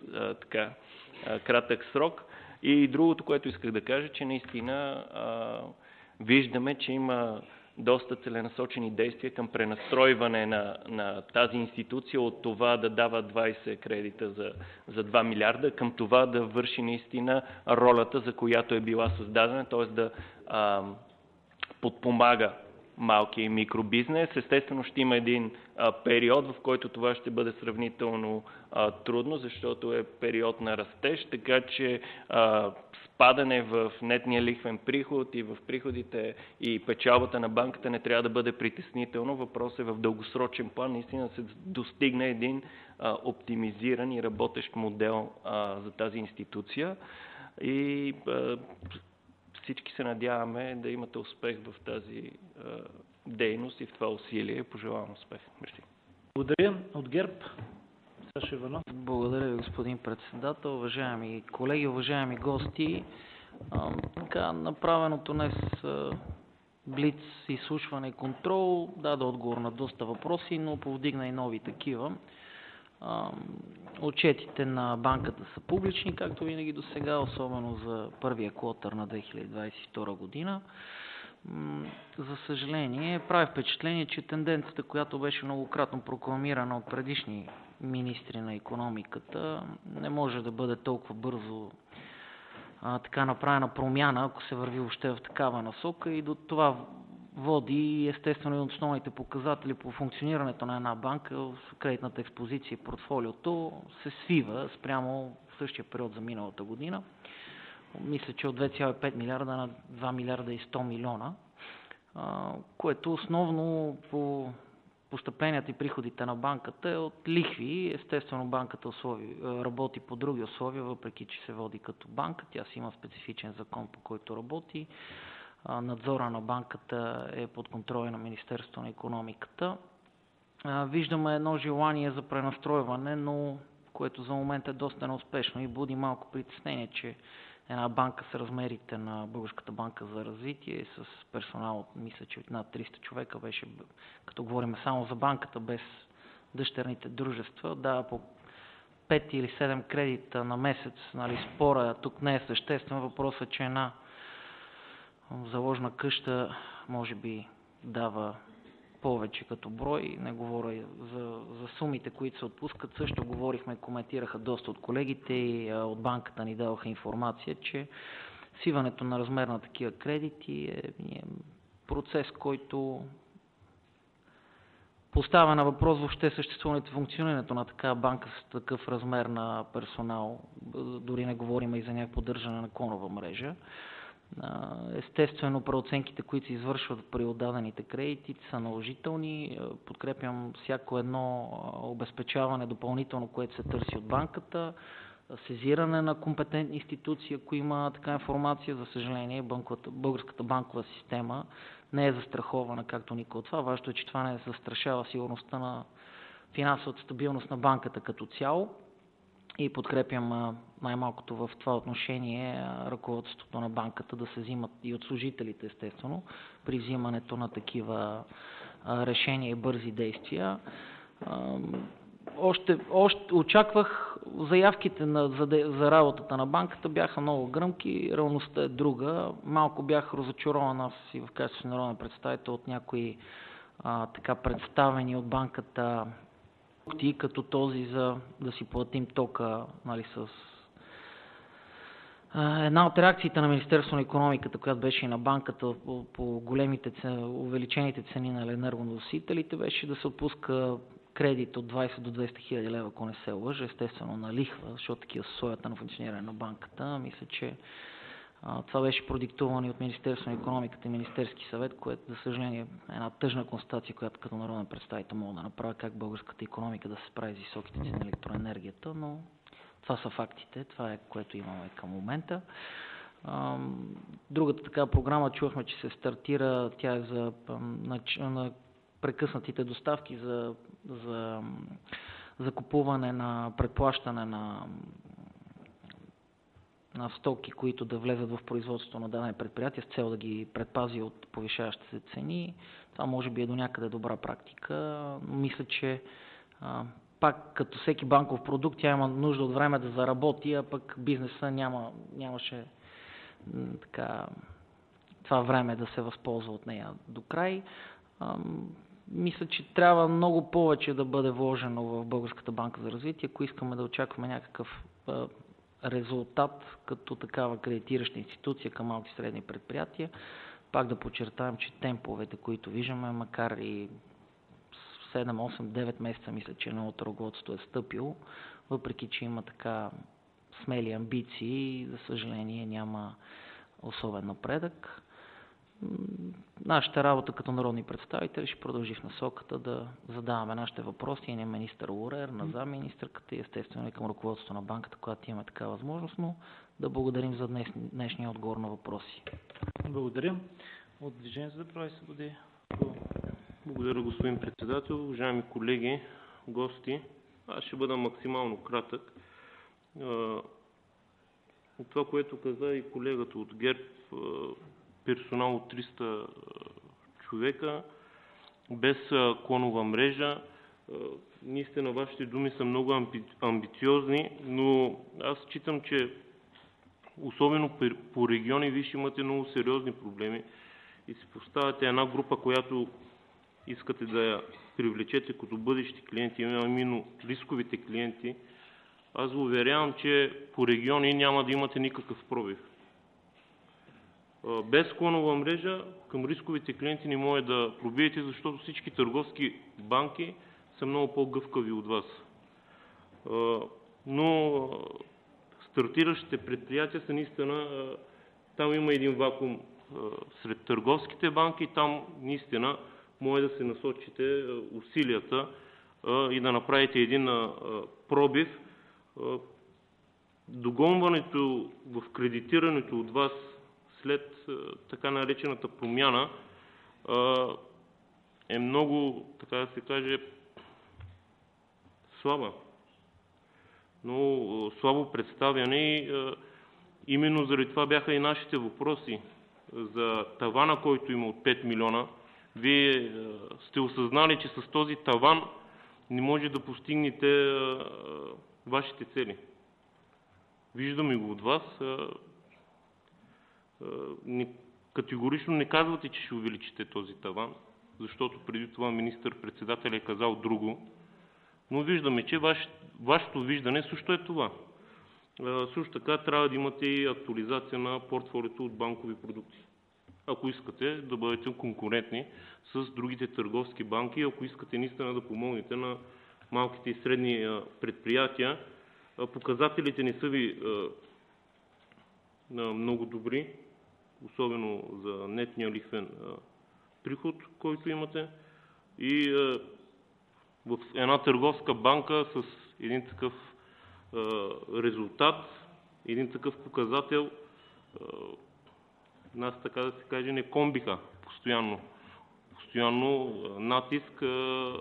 най-кратък срок. И другото, което исках да кажа, че наистина а, виждаме, че има доста целенасочени действия към пренастройване на, на тази институция от това да дава двайсет кредита за, за два милиарда към това да върши наистина ролята, за която е била създадена, т.е. да а, подпомага малкия и микробизнес. Естествено ще има един а, период, в който това ще бъде сравнително а, трудно, защото е период на растеж, така че а, спадане в нетния лихвен приход и в приходите и печалбата на банката не трябва да бъде притеснително. Въпросът е в дългосрочен план наистина да се достигне един а, оптимизиран и работещ модел а, за тази институция. И а, всички се надяваме да имате успех в тази а, дейност и в това усилие. Пожелавам успех. Мерси. Благодаря. От ГЕРБ, Саша Иванов. Благодаря ви, господин председател. Уважаеми колеги, уважаеми гости, а, така, направеното днес а, блиц, изслушване и контрол даде отговор на доста въпроси, но повдигна и нови такива. А, отчетите на банката са публични, както винаги до сега, особено за първия квартал на две хиляди двадесет и втора година. За съжаление, прави впечатление, че тенденцията, която беше многократно прокламирана от предишни министри на икономиката, не може да бъде толкова бързо а, така направена промяна, ако се върви въобще в такава насока, и до това води естествено и от основните показатели по функционирането на една банка, в кредитната експозиция и портфолиото се свива спрямо в същия период за миналата година. Мисля, че от две цяло и пет милиарда на два милиарда и сто милиона, което основно по постъпленията и приходите на банката е от лихви. Естествено, банката услови, работи по други условия, въпреки че се води като банка. Тя си има специфичен закон, по който работи. Надзора на банката е под контрола на Министерството на икономиката. Виждаме едно желание за пренастройване, но което за момента е доста неуспешно и буди малко притеснение, че една банка с размерите на Българската банка за развитие, с персонал от, мисля, че от над триста човека беше, като говорим само за банката, без дъщерните дружества, да, по пет или седем кредита на месец, нали, спора тук не е съществен. Въпросът е, че една заложна къща, може би дава повече като брой. Не говоря за, за сумите, които се отпускат. Също говорихме, коментираха доста от колегите и а, от банката ни даваха информация, че свиването на размер на такива кредити е, е процес, който поставя на въпрос въобще съществуването и функционирането на такава банка с такъв размер на персонал. Дори не говорим и за някакво поддържане на клонова мрежа. Естествено, преоценките, които се извършват при отдадените кредити, са наложителни. Подкрепям всяко едно обезпечаване допълнително, което се търси от банката, сезиране на компетентни институции, ако има така информация. За съжаление, банковата, българската банкова система не е застрахована както никой от това. Важното е, че това не застрашава сигурността на финансовата стабилност на банката като цяло. И подкрепям най-малкото в това отношение ръководството на банката да се взимат и от служителите, естествено, при взимането на такива решения и бързи действия. Още, още очаквах заявките на, за, за работата на банката, бяха много гръмки, реалността е друга. Малко бях разочарован аз и в качеството на народен представител от някои а, така представени от банката като този за да си платим тока, нали, с една от реакциите на Министерството на икономиката, която беше и на банката по, по големите цени, увеличените цени на енергоносителите, беше да се отпуска кредит от двайсет до двеста хиляди лева, ако не се лъжа, естествено на лихва, защото такива са условията на функциониране на банката. Мисля, че а, това беше продиктувано от Министерството на икономиката и Министерски съвет, което, за съжаление, е една тъжна констатация, която като народен представител мога да направя как българската икономика да се справи с високите цени на електроенергията, но това са фактите, това е което имаме към момента. А, другата така програма, чухме, че се стартира, тя е за на, на прекъснатите доставки за, за закупуване на предплащане на на стоки, които да влезат в производството на дадени предприятия с цел да ги предпази от повишаващите се цени. Това може би е до някъде добра практика, но мисля, че а, пак като всеки банков продукт тя има нужда от време да заработи, а пък бизнеса няма, нямаше м, така, това време да се възползва от нея до край. А, мисля, че трябва много повече да бъде вложено в Българската банка за развитие, ако искаме да очакваме някакъв а, резултат като такава кредитираща институция към малки и средни предприятия. Пак да подчертаем, че темповете, които виждаме, макар и седем, осем, девет месеца, мисля, че новото ръководство е стъпило, въпреки че има така смели амбиции, за съжаление няма особен напредък. Нашата работа като народни представители ще продължи в насоката да задаваме нашите въпроси и на министър Лорер, на замминистърката и естествено и към ръководството на банката, когато имаме такава възможност, но да благодарим за днес, днешния отговор на въпроси. Благодаря. От Движение за права и свободи. Благодаря, господин председател. Уважаеми колеги, гости, аз ще бъда максимално кратък. От това, което каза и колегата от ГЕРБ, персонал от триста човека, без клонова мрежа. Наистина вашите думи са много амбициозни, но аз считам, че особено по региони вие ще имате много сериозни проблеми и си поставяте една група, която искате да я привлечете като бъдещи клиенти, именно рисковите клиенти. Аз ви уверявам, че по региони няма да имате никакъв пробив. Без клонова мрежа към рисковите клиенти не може да пробиете, защото всички търговски банки са много по-гъвкави от вас. Но стартиращите предприятия са наистина, там има един вакуум сред търговските банки, там наистина може да се насочите усилията и да направите един пробив. Догонването в кредитирането от вас след така наречената промяна е много, така да се каже, слаба. Но слабо представяне и именно заради това бяха и нашите въпроси за тавана, който има от пет милиона. Вие сте осъзнали, че с този таван не може да постигнете вашите цели. Виждаме го от вас. Категорично не казвате, че ще увеличите този таван. защото преди това министър-председателя е казал друго. Но виждаме, че ваш, вашето виждане също е това. А, също така трябва да имате и актуализация на портфолиото от банкови продукти. Ако искате да бъдете конкурентни с другите търговски банки, ако искате наистина да помогнете на малките и средни а, предприятия, а, показателите не са ви а, а, много добри, особено за нетния лихвен а, приход, който имате. И а, в една търговска банка с един такъв а, резултат, един такъв показател, а, нас, така да се каже, не комбиха постоянно. Постоянно а, натиск а, а,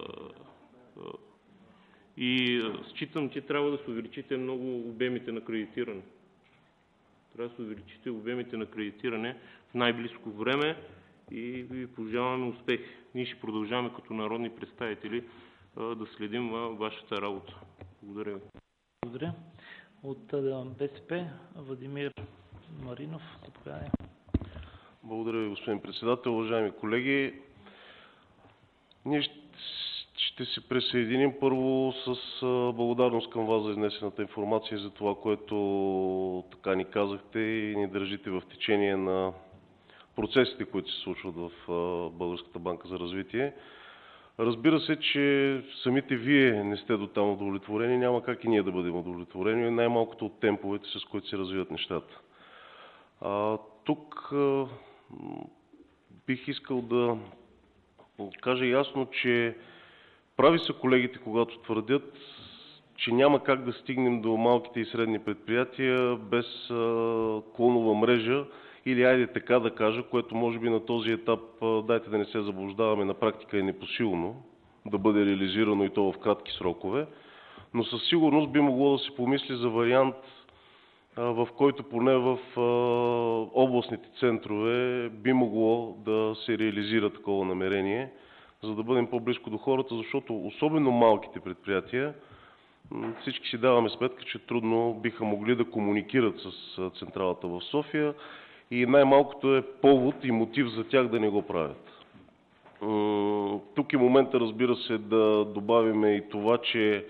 и а, считам, че трябва да се увеличите много обемите на кредитиране. Трябва да се увеличите обемите на кредитиране в най-близко време и ви пожелаваме успех. Ние ще продължаваме като народни представители да следим вашата работа. Благодаря ви. Благодаря. От БСП Владимир Маринов, заповядайте. Благодаря ви, господин председател. Уважаеми колеги, ние ще се присъединим първо с благодарност към вас за изнесената информация за това, което така ни казахте и ни държите в течение на процесите, които се случват в Българската банка за развитие. Разбира се, че самите вие не сте дотам удовлетворени, няма как и ние да бъдем удовлетворени, най-малкото от темповете, с които се развиват нещата. А, тук а, бих искал да кажа ясно, че прави са колегите, когато твърдят, че няма как да стигнем до малките и средни предприятия без а, клонова мрежа, или айде така да кажа, което може би на този етап, дайте да не се заблуждаваме, на практика е непосилно да бъде реализирано и то в кратки срокове, но със сигурност би могло да се помисли за вариант, в който поне в областните центрове би могло да се реализира такова намерение, за да бъдем по-близко до хората, защото особено малките предприятия, всички си даваме сметка, че трудно биха могли да комуникират с централата в София, и най-малкото е повод и мотив за тях да не го правят. Тук е момента, разбира се, да добавим и това, че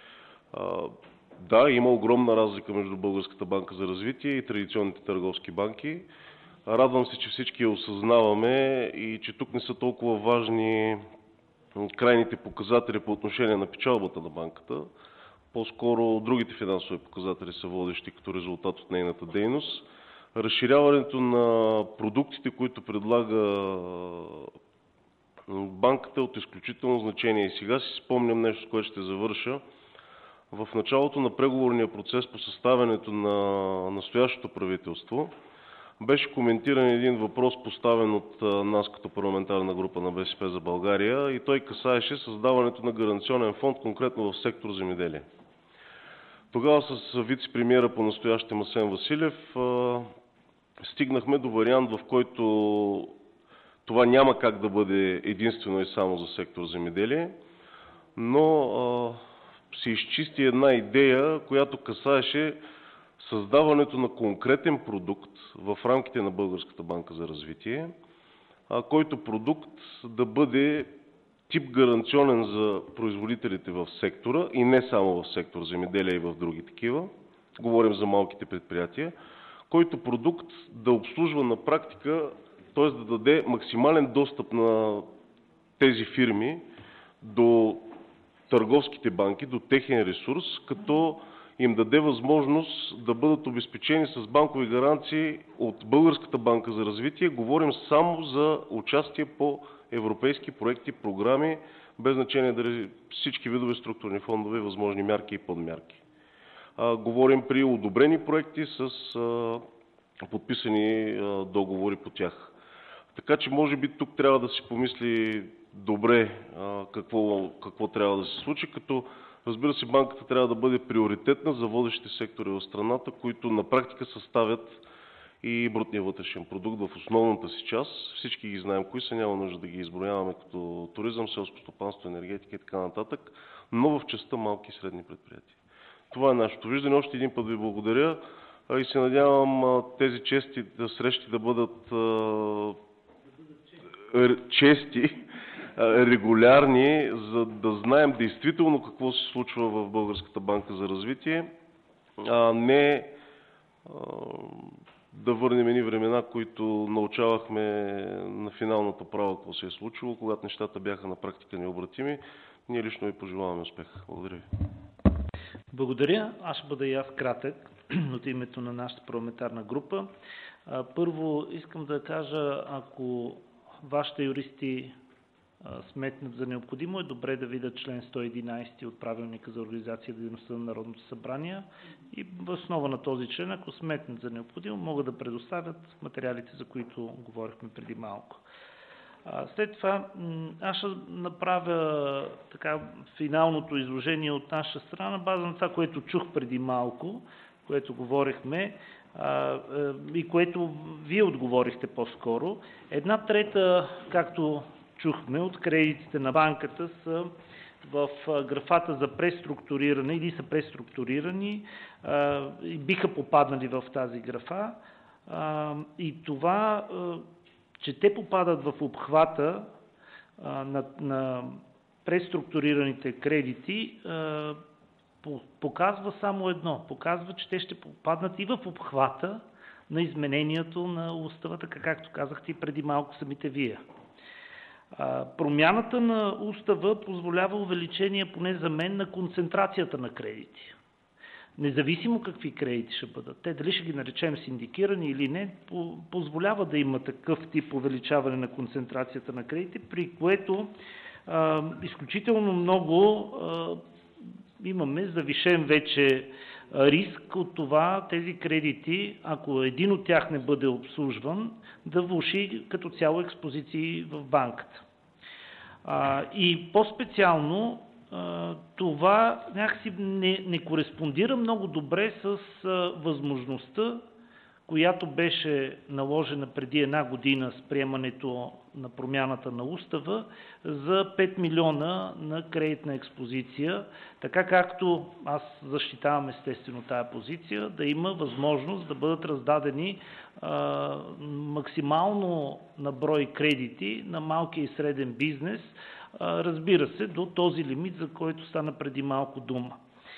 да, има огромна разлика между Българската банка за развитие и традиционните търговски банки. Радвам се, че всички я осъзнаваме и че тук не са толкова важни крайните показатели по отношение на печалбата на банката. По-скоро другите финансови показатели са водещи като резултат от нейната дейност. Разширяването на продуктите, които предлага банката, е от изключително значение. И сега си спомням нещо, с което ще завърша. В началото на преговорния процес по съставянето на настоящото правителство беше коментиран един въпрос, поставен от нас като парламентарна група на БСП за България, и той касаеше създаването на гаранционен фонд, конкретно в сектор земеделие. Тогава с вице-премиера по настоящем Асен Василев стигнахме до вариант, в който това няма как да бъде единствено и само за сектор земеделие, но а, се изчисти една идея, която касаеше създаването на конкретен продукт в рамките на Българската банка за развитие, а, който продукт да бъде тип гаранционен за производителите в сектора и не само в сектор земеделие и в други такива, говорим за малките предприятия, който продукт да обслужва на практика, т.е. да даде максимален достъп на тези фирми до търговските банки, до техен ресурс, като им даде възможност да бъдат обезпечени с банкови гаранции от Българската банка за развитие. Говорим само за участие по европейски проекти, програми, без значение дали всички видове структурни фондове, възможни мярки и подмярки. А, говорим при одобрени проекти с а, подписани а, договори по тях. Така че може би тук трябва да се помисли добре а, какво, какво трябва да се случи, като разбира се банката трябва да бъде приоритетна за водещите сектори в страната, които на практика съставят и брутния вътрешен продукт в основната си част. Всички ги знаем кои са, няма нужда да ги изброяваме като туризъм, селско стопанство, енергетика и така нататък, но в частта малки и средни предприятия. Това е нашето виждане. Още един път ви благодаря и се надявам тези чести срещи да бъдат чести, регулярни, за да знаем действително какво се случва в Българската банка за развитие, а не да върнем едни времена, които научавахме на финалната права какво се е случило, когато нещата бяха на практика необратими. Ние лично ви пожелаваме успех. Благодаря ви. Благодаря. Аз ще бъда и аз кратък от името на нашата парламентарна група. Първо искам да кажа, ако вашите юристи сметнат за необходимо, е добре да видят член сто и единадесети от Правилника за организация и дейността на Народното събрание и в основа на този член, ако сметнат за необходимо, могат да предоставят материалите, за които говорихме преди малко. След това аз ще направя така финалното изложение от наша страна на база на това, което чух преди малко, което говорихме и което вие отговорихте по-скоро. Една трета, както чухме, от кредитите на банката са в графата за преструктуриране или са преструктурирани и биха попаднали в тази графа. И това, че те попадат в обхвата на, на преструктурираните кредити, показва само едно. Показва, че те ще попаднат и в обхвата на изменението на устава, така както казахте и преди малко самите вие. Промяната на устава позволява увеличение, поне за мен, на концентрацията на кредити. Независимо какви кредити ще бъдат. Те дали ще ги наречем синдикирани или не, позволява да има такъв тип увеличаване на концентрацията на кредити, при което а, изключително много а, имаме завишен вече риск от това тези кредити, ако един от тях не бъде обслужван, да влоши като цяло експозиции в банката. А, и по-специално това някакси не, не кореспондира много добре с а, възможността, която беше наложена преди една година с приемането на промяната на устава за пет милиона на кредитна експозиция, така както аз защитавам естествено тая позиция, да има възможност да бъдат раздадени а, максимално на брой кредити на малкия и среден бизнес, разбира се, до този лимит, за който стана преди малко дума.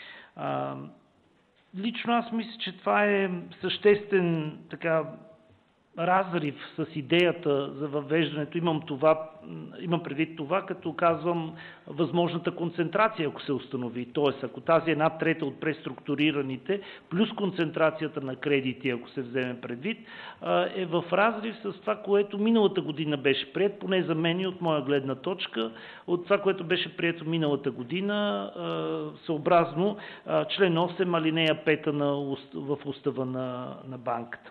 Лично аз мисля, че това е съществен така разрив с идеята за въвеждането. Имам, това, имам предвид това, като казвам възможната концентрация, ако се установи. Тоест, ако тази една трета от преструктурираните, плюс концентрацията на кредити, ако се вземе предвид, е в разрив с това, което миналата година беше приет, поне за мен и от моя гледна точка, от това, което беше прието миналата година, съобразно член осем, алинея пета на, в устава на, на банката.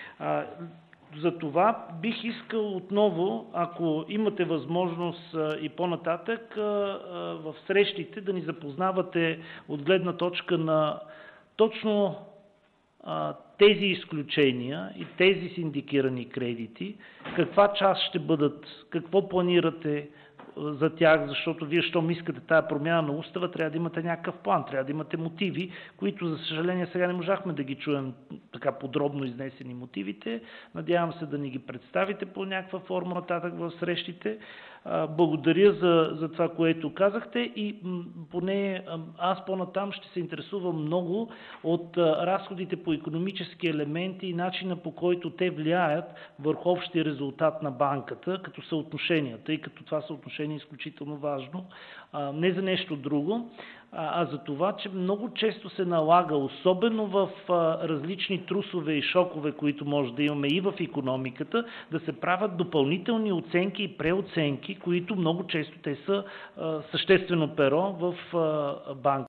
Затова бих искал отново, ако имате възможност и по-нататък, в срещите да ни запознавате от гледна точка на точно тези изключения и тези синдикирани кредити, каква част ще бъдат, какво планирате за тях, защото вие, щом искате тая промяна на устава, трябва да имате някакъв план, трябва да имате мотиви, които, за съжаление, сега не можахме да ги чуем така подробно изнесени мотивите. Надявам се да ни ги представите по някаква форма нататък в срещите. Благодаря за, за това, което казахте и поне аз по-натам ще се интересувам много от разходите по икономически елементи и начина, по който те влияят върху общия резултат на банката като съотношения, тъй като това съотношение е изключително важно, не за нещо друго, а за това, че много често се налага, особено в различни трусове и шокове, които може да имаме и в икономиката, да се правят допълнителни оценки и преоценки, които много често те са съществено перо в банката.